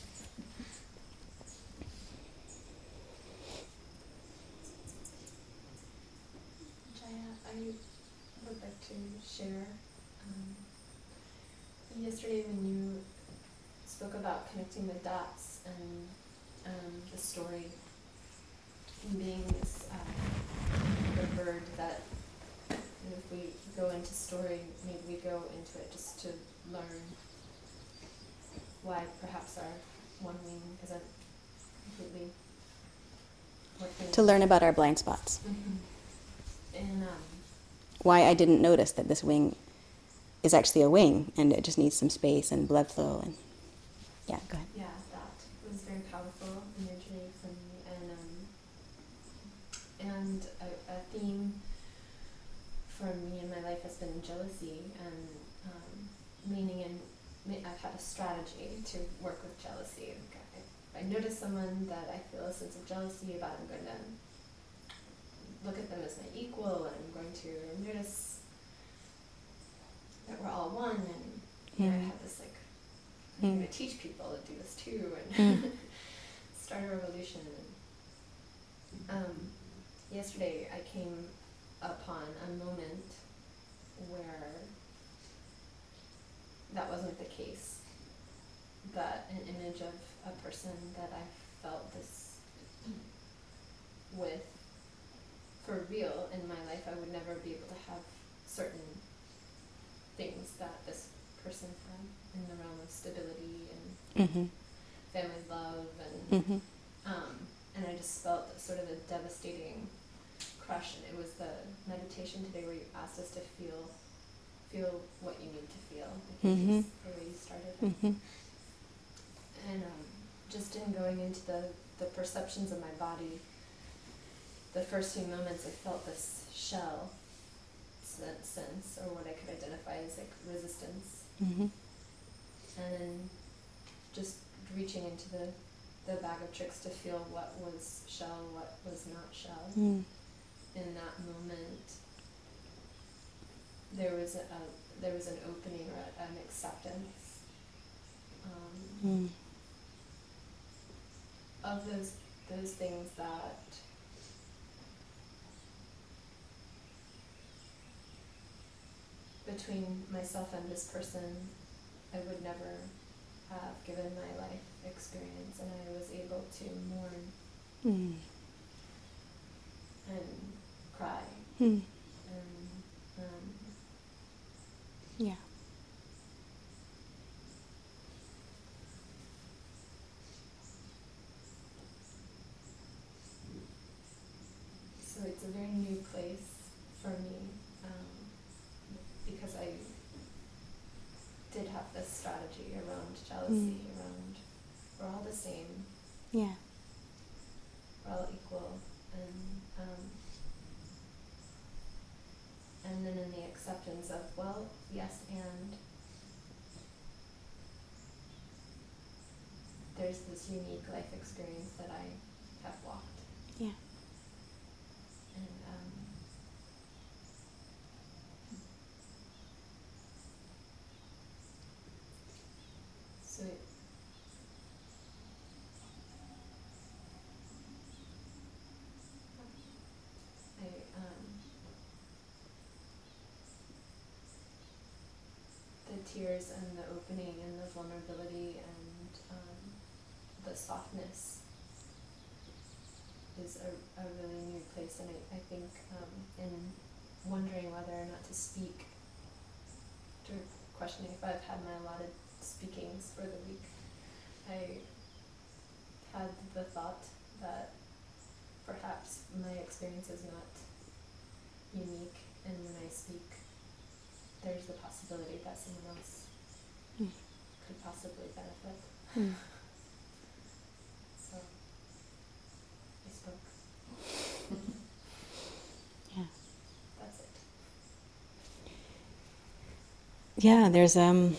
Jaya, I would like to share. Um, yesterday when you spoke about connecting the dots and um, the story being this uh, the bird that, and if we go into story, maybe we go into it just to learn why perhaps our one wing isn't completely working. To learn about our blind spots. Mm-hmm. And um, why I didn't notice that this wing is actually a wing and it just needs some space and blood flow. And yeah, go ahead. Yeah, that was very powerful imagery for me, and um, and a, a theme for me in my life has been jealousy, and um, meaning in I've had a strategy to work with jealousy. If I notice someone that I feel a sense of jealousy about, I'm going to look at them as my equal, and I'm going to notice that we're all one, and you know, I have this like, I'm Mm. going to teach people to do this too, and Mm. start a revolution. And, um, yesterday I came upon a moment where that wasn't the case, but an image of a person that I felt this with for real in my life. I would never be able to have certain things that this person had in the realm of stability and Mm-hmm. family love, and Mm-hmm. um, and I just felt sort of a devastating crush. And it was the meditation today where you asked us to feel feel what you need to feel. I think Mm-hmm. is the way you started. Mm-hmm. And um, just in going into the, the perceptions of my body, the first few moments I felt this shell sen- sense, or what I could identify as like resistance. Mm-hmm. And then just reaching into the, the bag of tricks to feel what was shell, what was not shell. Mm. In that moment, there was a, a there was an opening or a, an acceptance um, Mm. of those those things that between myself and this person I would never have given my life experience, and I was able to mourn Mm. and cry Mm. and um, Yeah. so it's a very new place for me, um, because I did have this strategy around jealousy, Mm. around we're all the same, Yeah. we're all equal, and um, and then in the acceptance of, well, yes, and there's this unique life experience that I have walked. Yeah. And um, so it, I um, the tears and the opening and the vulnerability and um, the softness is a, a really new place, and I, I think um, in wondering whether or not to speak, to questioning if I've had my allotted speakings for the week, I had the thought that perhaps my experience is not unique, and when I speak, there's the possibility that someone else Mm. could possibly benefit. Mm. So I spoke. Yeah. That's it. Yeah, there's um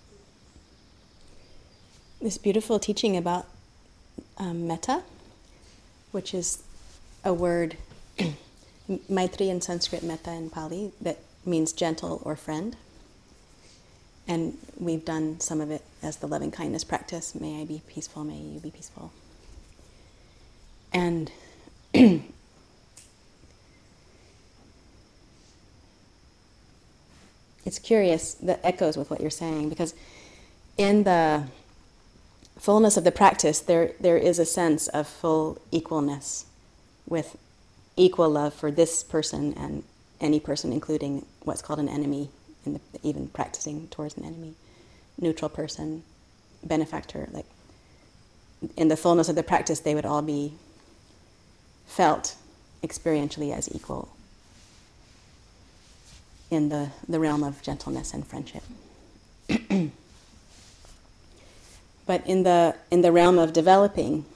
this beautiful teaching about um, metta, which is a word, Maitri in Sanskrit, Metta in Pali, that means gentle or friend. And we've done some of it as the loving kindness practice. May I be peaceful, may you be peaceful. And it's curious, that echoes with what you're saying, because in the fullness of the practice, there there is a sense of full equalness, with equal love for this person and any person, including what's called an enemy, in the, even practicing towards an enemy, neutral person, benefactor. Like in the fullness of the practice, they would all be felt experientially as equal in the, the realm of gentleness and friendship. But in the in the realm of developing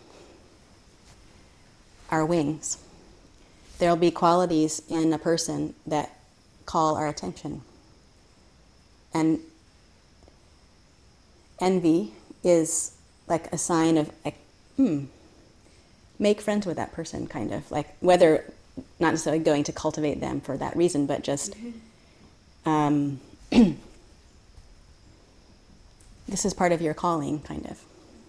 our wings, there'll be qualities in a person that call our attention. And envy is like a sign of, like, hmm, make friends with that person, kind of. Like, whether, not necessarily going to cultivate them for that reason, but just, um, this is part of your calling, kind of.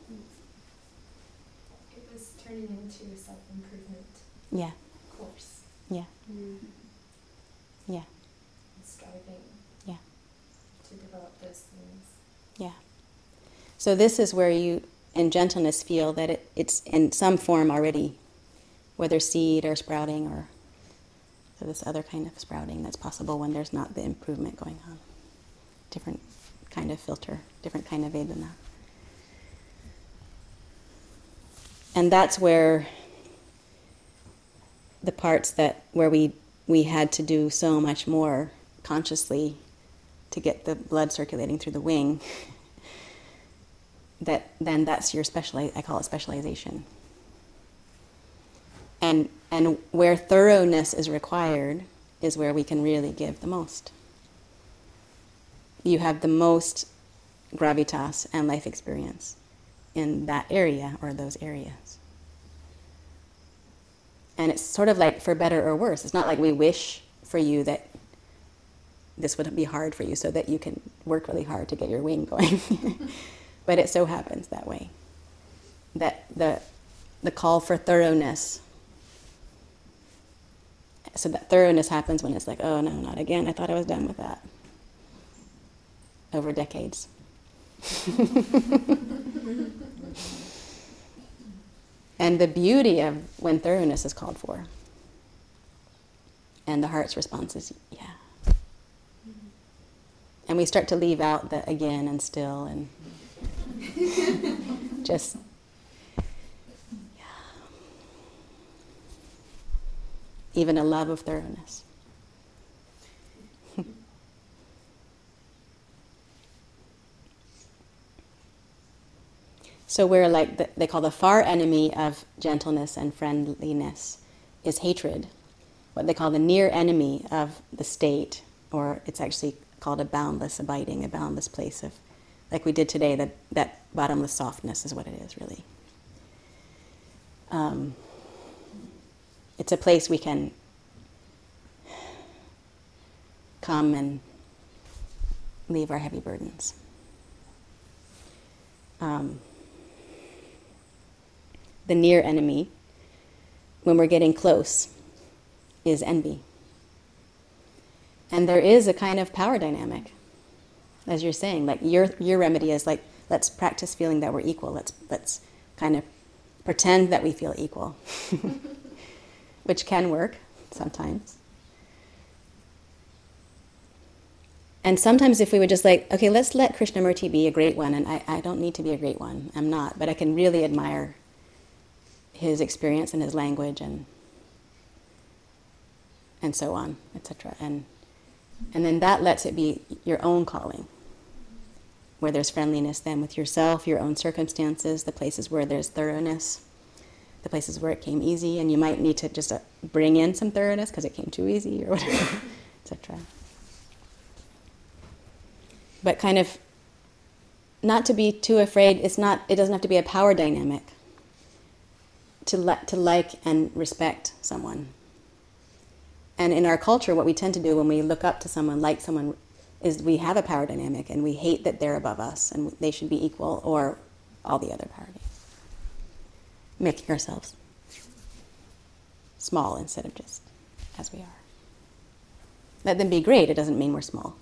It was turning into a self-improvement Yeah. course. Yeah. Mm. Yeah. And striving. Yeah. To develop those things. Yeah. So this is where you, in gentleness, feel that it, it's in some form already, whether seed or sprouting, or so this other kind of sprouting that's possible when there's not the improvement going on. Different kind of filter, different kind of Vedana. And that's where the parts that, where we, we had to do so much more consciously to get the blood circulating through the wing, that then that's your speciali- I call it specialization. And and where thoroughness is required is where we can really give the most. You have the most gravitas and life experience in that area or those areas. And it's sort of like for better or worse. It's not like we wish for you that this would be hard for you so that you can work really hard to get your wing going. But it so happens that way. That the the call for thoroughness, so that thoroughness happens when it's like, oh no, not again, I thought I was done with that. Over decades. And the beauty of when thoroughness is called for, and the heart's response is, yeah. And we start to leave out the again and still and just, yeah. Even a love of thoroughness. So we're like, the, they call the far enemy of gentleness and friendliness is hatred. What they call the near enemy of the state, or it's actually called a boundless abiding, a boundless place of, like we did today, that, that bottomless softness is what it is, really. Um, it's a place we can come and leave our heavy burdens. Um, the near enemy, when we're getting close, is envy. And there is a kind of power dynamic, as you're saying. Like your your remedy is like, let's practice feeling that we're equal. Let's let's kind of pretend that we feel equal, which can work sometimes. And sometimes if we would just like, okay, let's let Krishnamurti be a great one, and I, I don't need to be a great one. I'm not, but I can really admire his experience and his language and and so on, et cetera. And and then that lets it be your own calling, where there's friendliness then with yourself, your own circumstances, the places where there's thoroughness, the places where it came easy, and you might need to just uh, bring in some thoroughness because it came too easy or whatever, et cetera. But kind of not to be too afraid. It's not. It doesn't have to be a power dynamic. to, li- to like and respect someone. And in our culture, what we tend to do when we look up to someone, like someone, is we have a power dynamic and we hate that they're above us and they should be equal, or all the other power dynamics. Making ourselves small instead of just as we are. Let them be great, it doesn't mean we're small.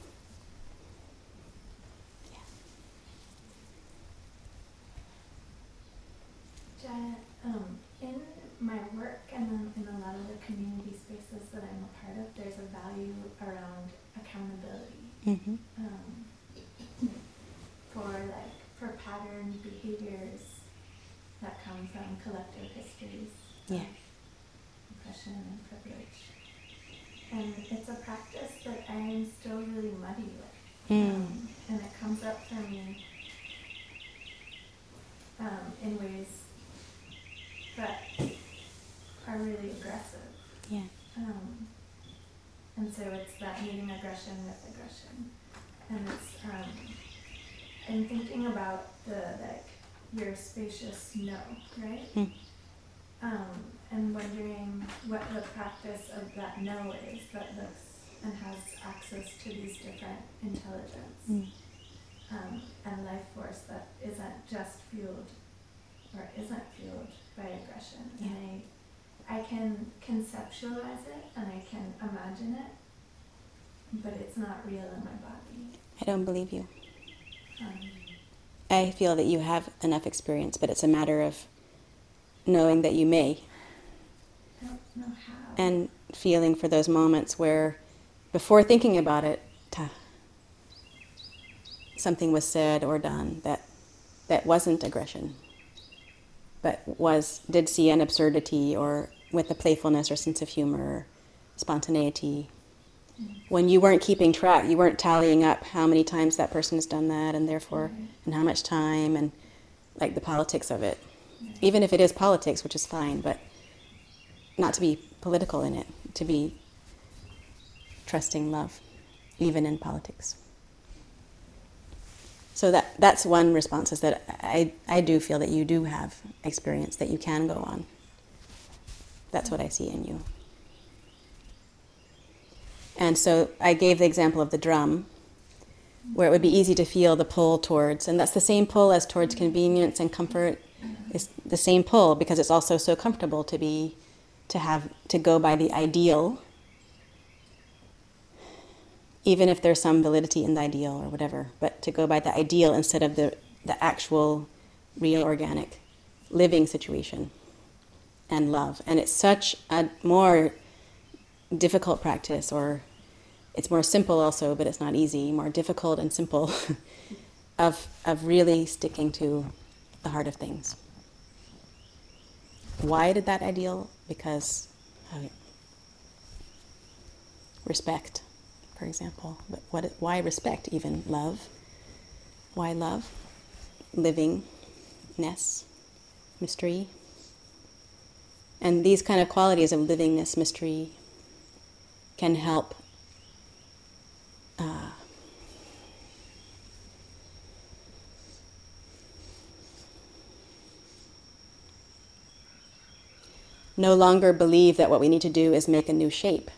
Yeah. Um, in my work and then in a lot of the community spaces that I'm a part of, there's a value around accountability. Mm-hmm. Um, for like for pattern behaviors that come from collective histories Yeah. of oppression and privilege. And it's a practice that I'm still really muddy with. Mm. Um, and it comes up for me um, in ways that are really aggressive. Yeah. Um, and so it's that meeting aggression with aggression. And it's, um, I'm thinking about the, like, your spacious no, right? Mm. Um, and wondering what the practice of that no is that looks and has access to these different intelligence Mm. um, and life force that isn't just fueled or isn't fueled by aggression. Yeah. And I, I can conceptualize it and I can imagine it, but it's not real in my body. I don't believe you. Um, I feel that you have enough experience, but it's a matter of knowing that you may, I don't know how. and feeling for those moments where, before thinking about it, ta, something was said or done that that wasn't aggression, but was did see an absurdity, or with a playfulness or sense of humor, or spontaneity. Mm. When you weren't keeping track, you weren't tallying up how many times that person has done that, and therefore, Right. and how much time, and like the politics of it. Right. Even if it is politics, which is fine, but not to be political in it, to be trusting love, even in politics. So that that's one response, is that I, I do feel that you do have experience that you can go on. That's what I see in you. And so I gave the example of the drum, where it would be easy to feel the pull towards, and that's the same pull as towards convenience and comfort. It's the same pull, because it's also so comfortable to be, to have, to go by the ideal, even if there's some validity in the ideal or whatever, but to go by the ideal instead of the, the actual, real, organic, living situation and love. And it's such a more difficult practice, or it's more simple also, but it's not easy, more difficult and simple, of of really sticking to the heart of things. Why did that ideal? Because uh, respect, for example. But what? Why respect? Even love. Why love? Livingness, mystery. And these kind of qualities of livingness, mystery, can help uh, no longer believe that what we need to do is make a new shape.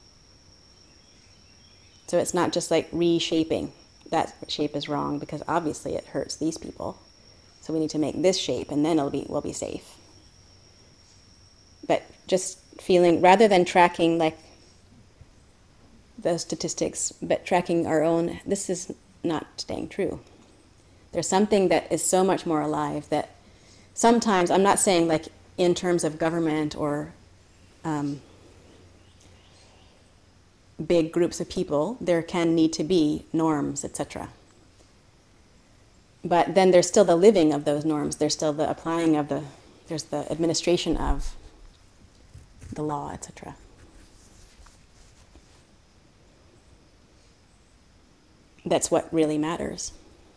So it's not just like reshaping. That shape is wrong because obviously it hurts these people. So we need to make this shape, and then it'll be we'll be safe. But just feeling, rather than tracking like those statistics, but tracking our own, this is not staying true. There's something that is so much more alive that sometimes, I'm not saying like in terms of government or um, big groups of people, there can need to be norms, et cetera. But then there's still the living of those norms. There's still the applying of the, there's the administration of the law, et cetera. That's what really matters.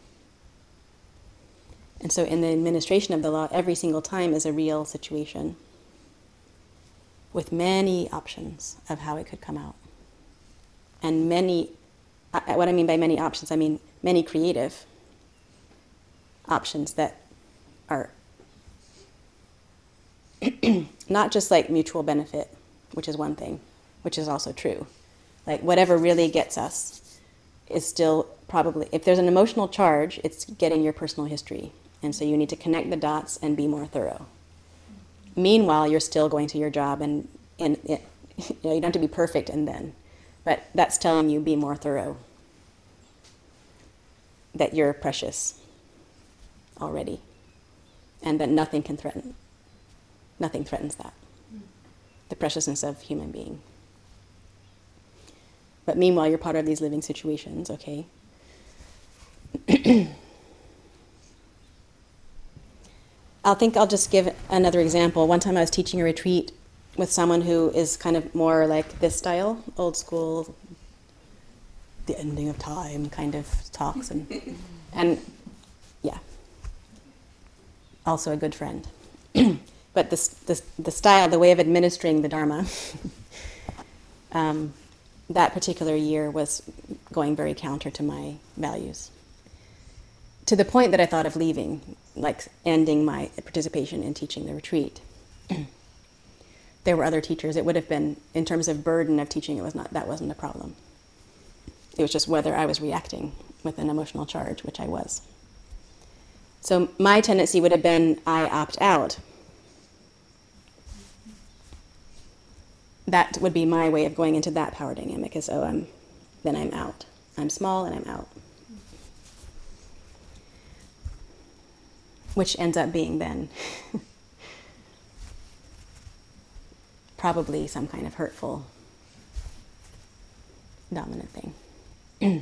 And so in the administration of the law, every single time is a real situation with many options of how it could come out. And many, uh, what I mean by many options, I mean many creative options that are not just like mutual benefit, which is one thing, which is also true. Like whatever really gets us is still probably, if there's an emotional charge, it's getting your personal history. And so you need to connect the dots and be more thorough. Meanwhile, you're still going to your job, and, and it, you know, you don't have to be perfect and then. But that's telling you be more thorough. That you're precious already. And that nothing can threaten. Nothing threatens that. The preciousness of human being. But meanwhile, you're part of these living situations, okay? I think I'll just give another example. One time I was teaching a retreat with someone who is kind of more like this style, old school, the ending of time kind of talks. And, and yeah, also a good friend. But this, this, the style, the way of administering the Dharma, um, that particular year was going very counter to my values. To the point that I thought of leaving, like ending my participation in teaching the retreat. There were other teachers. It would have been, in terms of burden of teaching, it was not, that wasn't a problem. It was just whether I was reacting with an emotional charge, which I was. So my tendency would have been, I opt out. That would be my way of going into that power dynamic, is, oh, I'm, then I'm out. I'm small and I'm out. Which ends up being then probably some kind of hurtful, dominant thing.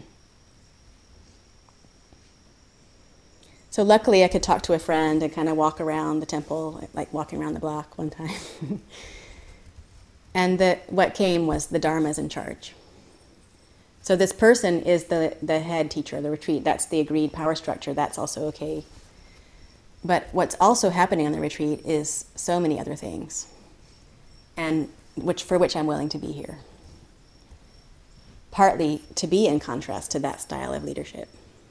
So luckily I could talk to a friend and kind of walk around the temple, like walking around the block one time. And the, what came was the Dharma's in charge. So this person is the, the head teacher of the retreat. That's the agreed power structure. That's also okay. But what's also happening on the retreat is so many other things, and which for which I'm willing to be here. Partly to be in contrast to that style of leadership.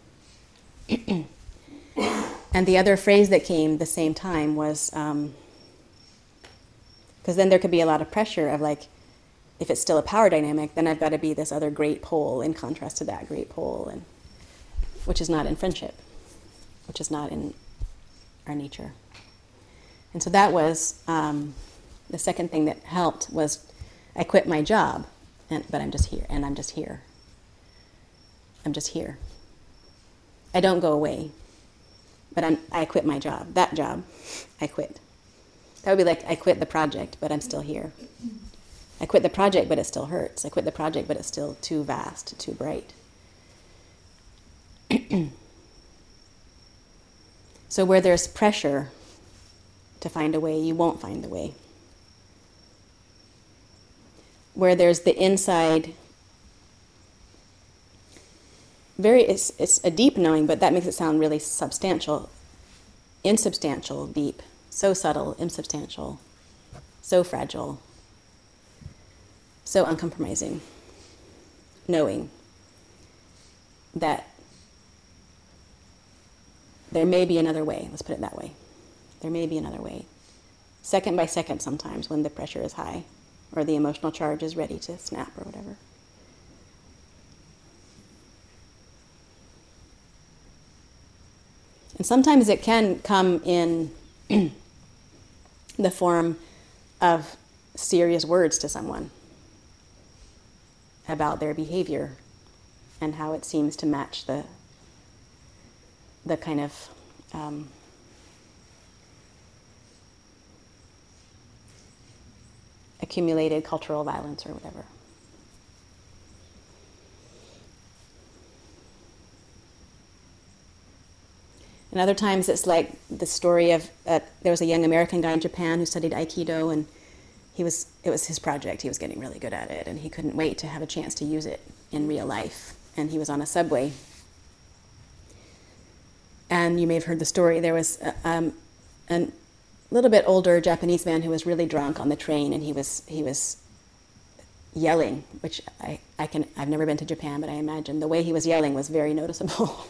And the other phrase that came the same time was, um, because then there could be a lot of pressure of like, if it's still a power dynamic, then I've got to be this other great pole in contrast to that great pole, and which is not in friendship, which is not in our nature. And so that was um, the second thing that helped was I quit my job, and, but I'm just here, and I'm just here. I'm just here. I don't go away, but I'm, I quit my job. That job, I quit. That would be like I quit the project, but I'm still here. I quit the project, but it still hurts. I quit the project, but it's still too vast, too bright. So where there's pressure to find a way, you won't find the way. Where there's the inside, very, it's, it's a deep knowing, but that makes it sound really substantial, insubstantial, deep, so subtle, insubstantial, so fragile, so uncompromising, knowing that there may be another way, let's put it that way. There may be another way. Second by second sometimes when the pressure is high or the emotional charge is ready to snap or whatever. And sometimes it can come in the form of serious words to someone about their behavior and how it seems to match the the kind of um, accumulated cultural violence or whatever. And other times it's like the story of, uh, there was a young American guy in Japan who studied Aikido, and he was, it was his project, he was getting really good at it, and he couldn't wait to have a chance to use it in real life. And he was on a subway. And you may have heard the story, there was a, um, a little bit older Japanese man who was really drunk on the train, and he was he was yelling, which I, I can, I've never been to Japan, but I imagine the way he was yelling was very noticeable.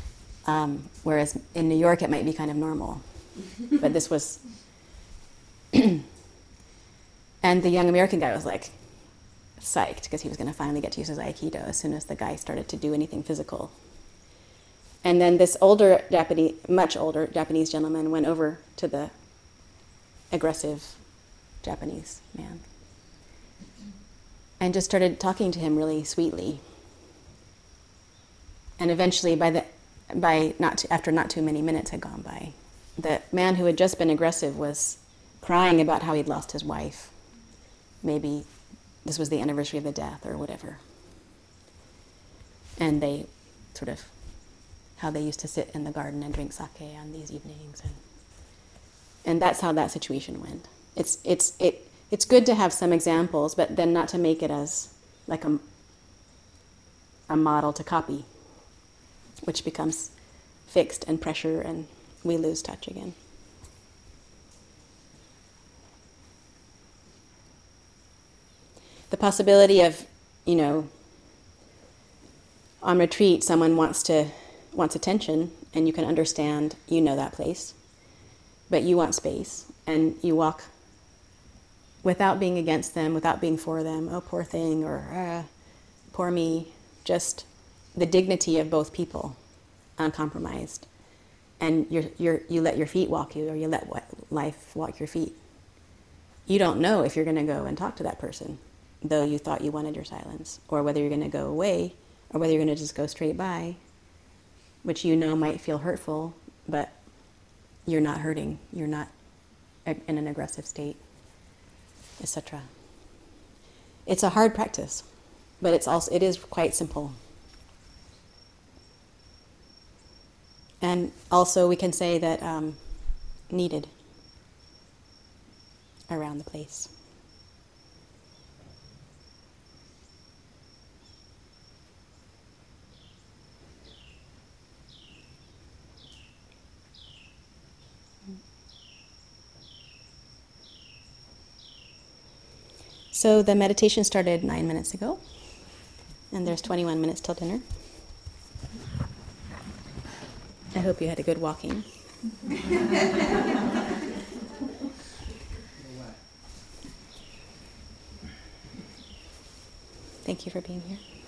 um, whereas in New York it might be kind of normal. But this was And the young American guy was like psyched because he was going to finally get to use his Aikido as soon as the guy started to do anything physical. And then this older Japanese, much older Japanese gentleman went over to the aggressive Japanese man and just started talking to him really sweetly. And eventually, by the, by not too, after not too many minutes had gone by, the man who had just been aggressive was crying about how he'd lost his wife. Maybe this was the anniversary of the death or whatever. And they sort of, how they used to sit in the garden and drink sake on these evenings. And, and that's how that situation went. It's, it's, it, it's good to have some examples, but then not to make it as like a, a model to copy, which becomes fixed and pressure, and we lose touch again. The possibility of, you know, on retreat, someone wants to wants attention, and you can understand, you know that place, but you want space, and you walk without being against them, without being for them, oh, poor thing, or ah, poor me, just the dignity of both people, uncompromised. And you're, you're, you let your feet walk you, or you let life walk your feet. You don't know if you're going to go and talk to that person, though you thought you wanted your silence, or whether you're going to go away, or whether you're going to just go straight by, which you know might feel hurtful, but you're not hurting, you're not in an aggressive state, et cetera. It's a hard practice, but it's also, it is quite simple. And also we can say that um, needed around the place. So the meditation started nine minutes ago, and there's twenty-one minutes till dinner. I hope you had a good walking. Thank you for being here.